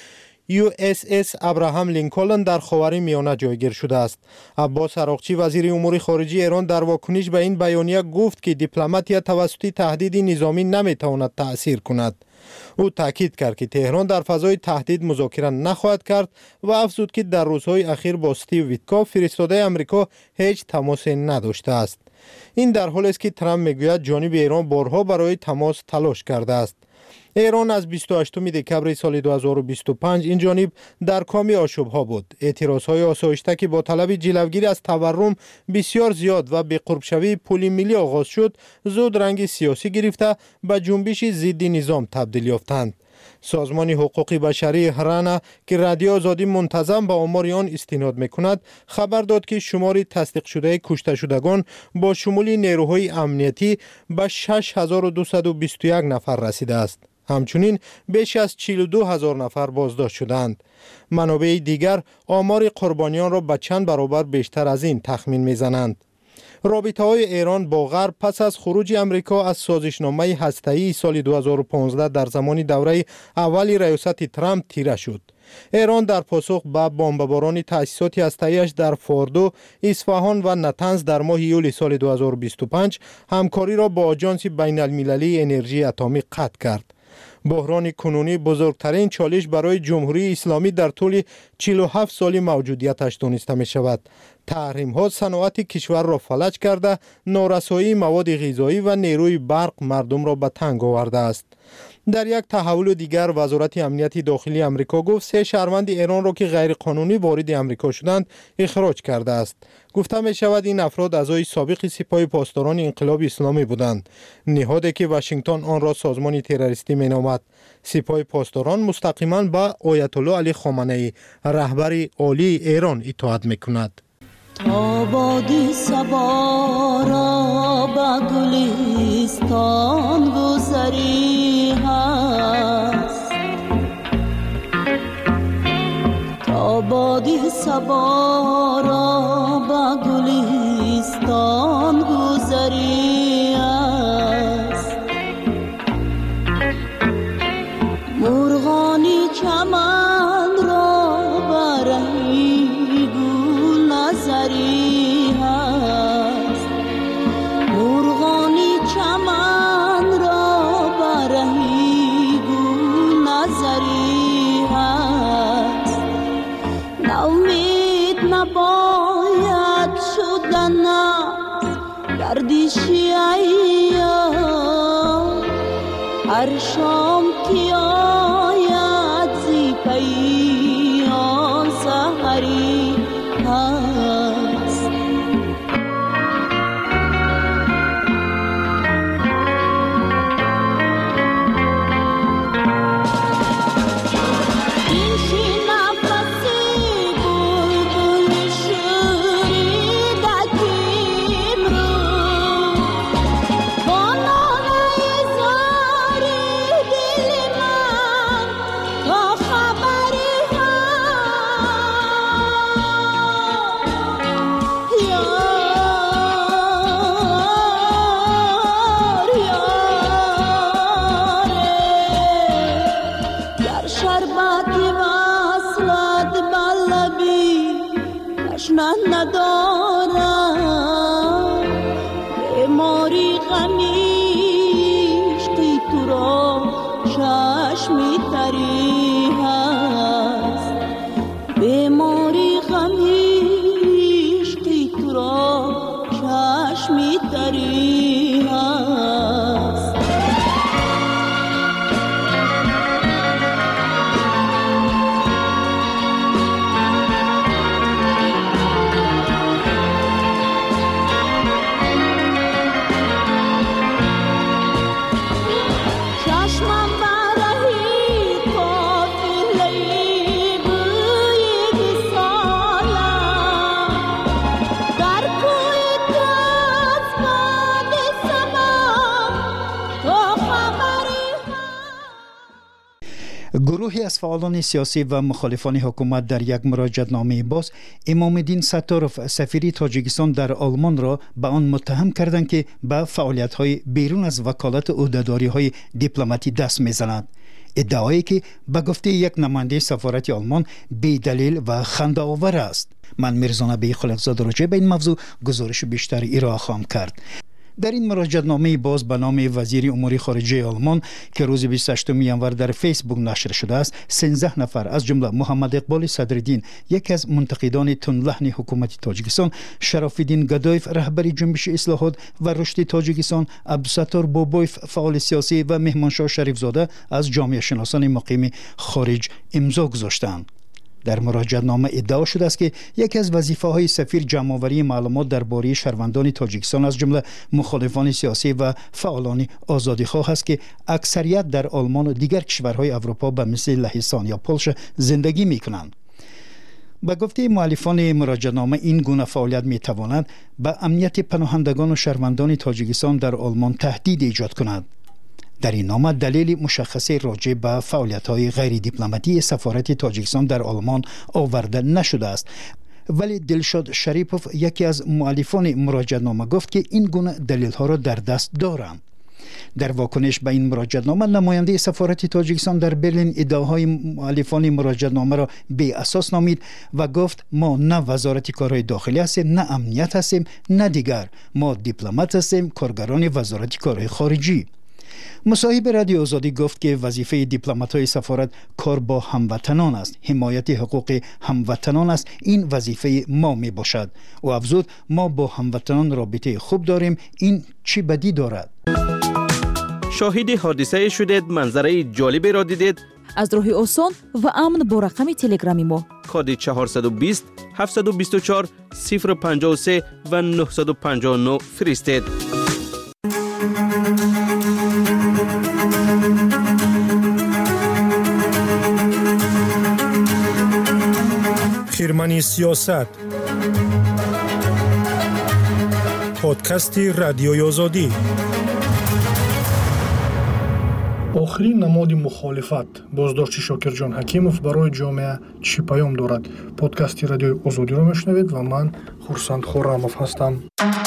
USS ابراهام لینکلن در خاورمیانه جایگیر شده است. عباس عراقچی وزیر امور خارجه ایران در واکنش به این بیانیه گفت که دیپلماتیا توسط تهدید نظامی نمیتواند تأثیر کند. او تاکید کرد که تهران در فضای تهدید مذاکره نخواهد کرد و افزود که در روزهای اخیر با استیو ویتکوف فرستاده آمریکا هیچ تماسی نداشته است. این در حالی است که ترامپ میگوید جانب ایران بارها برای تماس تلاش کرده است. ایران از 28 دکبر سال 2025 این جانب در کام آشوب‌ها بود. اعتراض‌های آسایشته که با طلب جلوگیری از تورم بسیار زیاد و به قربشوی پول ملی آغاز شد، زود رنگ سیاسی گرفته به جنبش ضد نظام تبدیل یافتند. سازمان حقوق بشری هرانا که رادیو آزادی منتظم به آمار آن استناد میکند خبر داد که شمار تصدیق شده کشته شدگان با شمول نیروهای امنیتی به 6221 نفر رسیده است. همچنین بیش از 42000 نفر بازداشت شدند. منابع دیگر آمار قربانیان را به چند برابر بیشتر از این تخمین میزنند. رابطه های ایران با غرب پس از خروج امریکا از سازشنامه هسته‌ای سال 2015 در زمان دوره اول ریاست ترامپ تیره شد. ایران در پاسخ به بمباران تأسیسات هسته‌ایش در فوردو، اصفهان و نتنز در ماه یولی سال 2025 همکاری را با آژانس بین المللی انرژی اتمی قطع کرد. بحران کنونی بزرگترین چالش برای جمهوری اسلامی در طول 47 سال موجودیتش دانسته می شود. تحریم ها صنعت کشور را فلج کرده، نارسایی مواد غذایی و نیروی برق مردم را به تنگ آورده است. در یک تحول دیگر وزارت امنیت داخلی امریکا گفت 3 شهروند ایران را که غیر قانونی وارد امریکا شدند اخراج کرده است. گفته می شود این افراد اعضای سابق سپاه پاسداران انقلاب اسلامی بودند. نهادی که واشنگتن آن را سازمان تروریستی می نامد. سپاه پاسداران مستقیما به آیت الله علی خامنه‌ای رهبر عالی ایران اطاعت می کند. آبادی صبا را به گلستان گذری هست، آبادی صبا را به گلستان گذری هست، مرغانی چمن را برهی گل نظری هست، مرغانی چمن را برهی گل نظری هست، نومید نباید شدن گردشی ایام، هر شام که آید زی پیام سحری هست. ندارم بیماری غمیش که تو را چشمی تری هست، بیماری غمیش که تو را چشمی تری هست. گروهی از فعالان سیاسی و مخالفان حکومت در یک مراجعه‌نامه باز امام الدین ستاروف سفیر تاجیکستان در آلمان را به آن متهم کردند که به فعالیت‌های بیرون از وکالت عهده‌داری‌های دیپلماتی دست می‌زند. ادعایی که به گفته یک نماینده سفارت آلمان بی دلیل و خنده‌آور است. من میرزا نبی خالقزاده راجع به این موضوع گزارش بیشتر ارائه خواهم کرد. در این مراجعه‌نامه باز به نام وزیر امور خارجه آلمان که روز 28 ینور در فیسبوک نشر شده است، 13 نفر از جمله محمد اقبال صدرالدین، یکی از منتقدان تندلحن حکومت تاجیکستان، شراف‌الدین گدایف رهبر جنبش اصلاحات و رشد تاجیکستان، عبدالستار بابایف فعال سیاسی و مهمانشاه شریفزاده از جامعه شناسان مقیم خارج امضا گذاشتند. در مراجعه‌نامه ادعا شده است که یکی از وظیفه‌های سفیر جمع‌آوری معلومات درباره شهروندان تاجیکستان از جمله مخالفان سیاسی و فعالان آزادیخواه است که اکثریت در آلمان و دیگر کشورهای اروپا به مثل لهستان یا پولش زندگی می‌کنند. با گفته مؤلفان مراجعه‌نامه این گونه فعالیت می‌تواند به امنیت پناهندگان و شهروندان تاجیکستان در آلمان تهدید ایجاد کند. در این نامه دلیل مشخصی راجع به فعالیت‌های غیر دیپلماتی سفارت تاجیکستان در آلمان آورده نشده است، ولی دلشاد شریپوف یکی از مؤلفان مراجعه‌نامه گفت که این گونه دلیل‌ها را در دست دارند. در واکنش به این مراجعه‌نامه نماینده سفارت تاجیکستان در برلین ادعاهای مؤلفان مراجعه‌نامه را بی اساس نامید و گفت ما نه وزارت کارهای داخلی هستیم، نه امنیت هستیم، نه دیگر. ما دیپلمات هستیم، کارگران وزارت کارهای خارجی. مصاحب رادیو آزادی گفت که وظیفه دیپلمات‌های سفارت کار با هموطنان است، حمایت حقوق هموطنان است. این وظیفه ما می باشد. و افزود ما با هموطنان رابطه خوب داریم، این چی بدی دارد؟ شاهد حادثه شدید، منظره جالبی را دیدید؟ از راه آسان و امن با رقم تلگرامی ما کد 420 724 053 و 959 فرستید. خیرمنی سیاست، پادکستی رادیوی آزادی. آخرین نماد مخالفت، بازداشت شاکرجان حکیموف برای جامعه چی پیام دارد؟ پادکستی رادیوی آزادی را میشنوید و من خورسند خورموف هستم.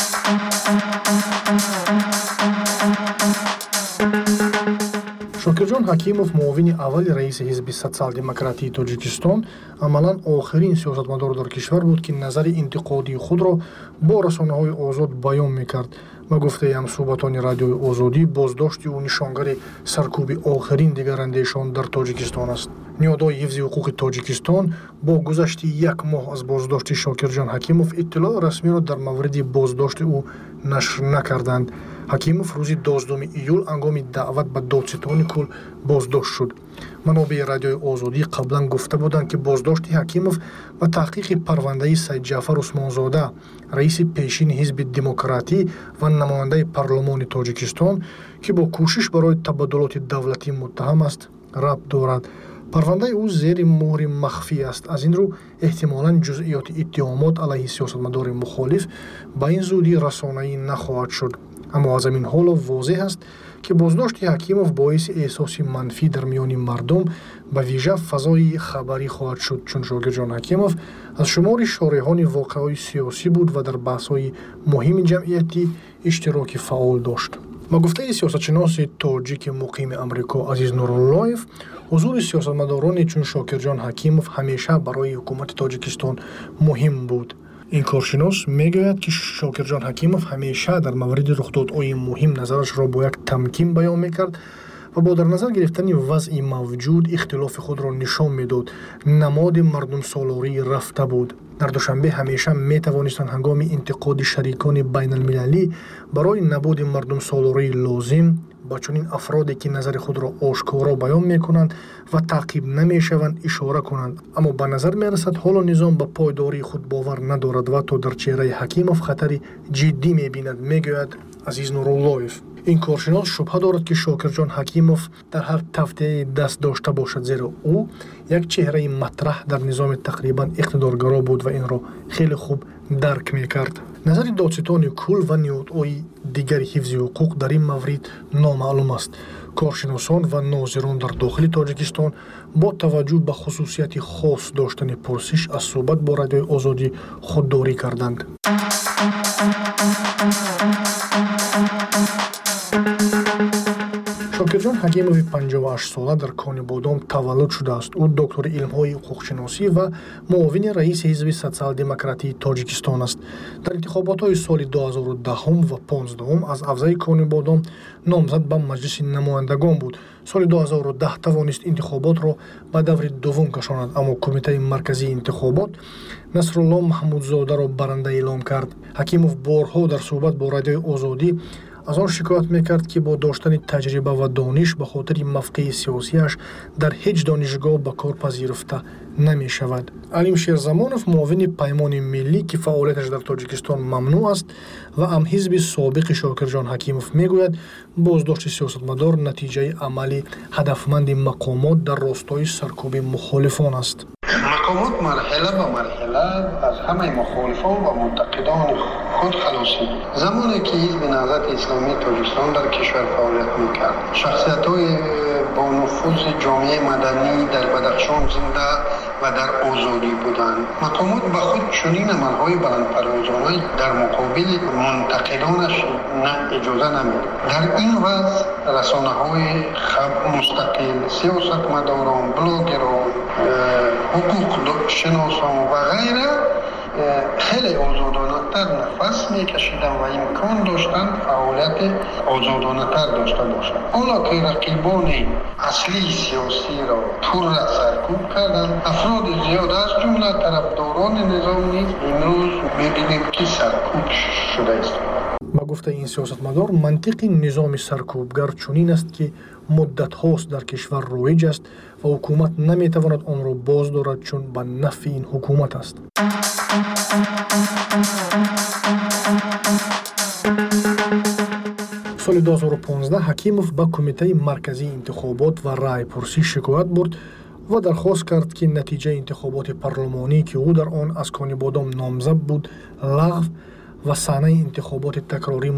شاکرجان حکیموف معاون اول رئیس حزب سوسیال دموکراتی تاجیکستان عملاً آخرین سیاستمدار در کشور بود که نظر انتقادی خود را با رسانه‌های آزاد بیان می‌کرد. با گفته همصحبتان رادیوی آزادی، بازداشت او نشانگر سرکوب آخرین دگراندیشان در تاجیکستان است. نهادهای حفظ حقوق تاجیکستان با گذشت یک ماه از بازداشت شاکرجان حکیموف اطلاع رسمی را در مورد بازداشت او نشر نکردند. حکیموف روز 12 ایول هنگام دعوت به دادستان کل بازداشت شد. منابع رادیوی آزادی قبلا گفته بودند که بازداشت حکیموف و تحقیق پرونده سید جعفر عثمانزاده، رئیس پیشین حزب دموکراتی و نماینده پارلمان تاجیکستان که با کوشش برای تبادلات دولتی متهم است، ربط دارد. پرونده او زیر مهر مخفی است. از این رو احتمالاً جزئیات اتهامات علیه سیاستمدار مخالف به این زودی رسانه‌ای نخواهد شد. اما از این حال واضح است که بازداشت حکیموف باعث احساس منفی در میان مردم به ویژه فضای خبری خواهد شد، چون شاکرجان حکیموف از شمار شارحان واقعه‌های سیاسی بود و در بحث‌های مهم جمعیتی اشتراک فعال داشت. با گفته سیاستشناس تاجیک مقیم امریکا عزیز نوراللهیف، حضور سیاستمداران چون شاکرجان حکیموف همیشه برای حکومت تاجیکستان مهم بود. این کارشناس میگوید که شاکرجان حکیموف همیشه در مورد رخدادهای مهم نظرش را با یک تمکین بیان میکرد و با در نظر گرفتن وضع موجود اختلاف خود را نشان میداد. نماد مردم سالاری رفته بود. در دوشنبه همیشه میتوانستند هنگام انتقاد شریکان بین المللی برای نبود مردم سالاری لازم با چنین افرادی که نظر خود را آشکارا بیان میکنند و تعقیب نمیشوند اشاره کنند. اما به نظر میرسد حالا نظام به پایداری خود باور ندارد و تا در چهره حکیموف خطری جدی میبیند، میگوید عزیز نوراللهیف. این کارشناس شبهه دارد که شاکرجان حکیموف در هر تفته دست داشته باشد، زیرا او یک چهره مطرح در نظام تقریبا اقتدارگرا بود و این را خیلی خوب درک میکرد. назари додситони кул ва ниҳодҳои дигари ҳифзи ҳуқуқ дар ин маврид номаълум аст. коршиносон ва нозирон дар дохили Тоҷикистон бо таваҷҷӯҳ ба хусусияти хос доштани пурсиш аз суҳбат бо Радиои Озодӣ худдорӣ карданд. шокирҷон ҳакимови 58-сола дар Кони Бодом таваллуд шудааст. ӯ доктори илмҳои ҳуқуқшиносӣ ва муовини раиси ҳизби социал-демократии Тоҷикистон аст. дар интихоботҳои соли 2010 ва 2015 аз авзаи Кони Бодом номзад ба маҷлиси намояндагон буд. соли 2010 тавонист интихоботро ба даври дуввум кашонад, аммо Кумитаи марказии интихобот Насрулло Маҳмудзодаро баранда эълон кард. ҳакимов борҳо дар суҳбат бо Радиои Озодӣ аз он шикоят мекард, ки бо доштани таҷриба ва дониш ба хотири мавқеи сиёсияш дар ҳеҷ донишгоҳ ба кор пазируфта намешавад. Алим Шерзамонов, муовини Паймони миллӣ, ки фаъолияташ дар Тоҷикистон мамнӯъ аст, ва ҳамҳизби собиқи Шокирҷон Ҳакимов мегӯяд, боздошти сиёсатмадор натиҷаи амали ҳадафманди мақомот дар ростои саркӯби мухолифон аст. мақомот марҳила ба марҳила аз ҳамаи мухолифон ва мунтақидони худ халосид. замоне ки ҳизби наҳзати исломии Тоҷикистон дар кишвар фаъолият мекард, шахсиятҳои бо нуфузи ҷомеаи маданӣ дар Бадахшон зинда ва дар озодӣ буданд. мақомот ба худ чунин амалҳои баландпарвозона дар муқобили мунтақидонаш иҷоза намедод. дар ин вазъ расонаҳои мустақил, сиёсатмадорон, блогерон, ҳуқуқшиносон ва ғайра хеле озодонатар нафас мекашиданд ва имкон доштанд фаъолияти озодонатар дошта бошанд. ҳоло ки рақибони аслии сиёсиро пурра саркӯб карданд, афроди зиёд аз ҷумла тарафдорони низом низ имрӯз мебинем ки саркӯб шуда истанд. ба гуфтаи ин сиёсатмадор, мантиқи низоми саркӯбгар чунин аст, ки муддатҳост дар кишвар роиҷ аст ва ҳукумат наметавонад онро боз дорад, чун ба нафъи ин ҳукумат аст. соли 2015 ҳакимов ба Кумитаи марказии интихобот ва раъйпурсӣ шикоят бурд ва дархост кард, ки натиҷаи интихоботи парлумонӣ, ки ӯ дар он аз Кони Бодом номзад буд, лағв ва санаи интихоботи такрорӣ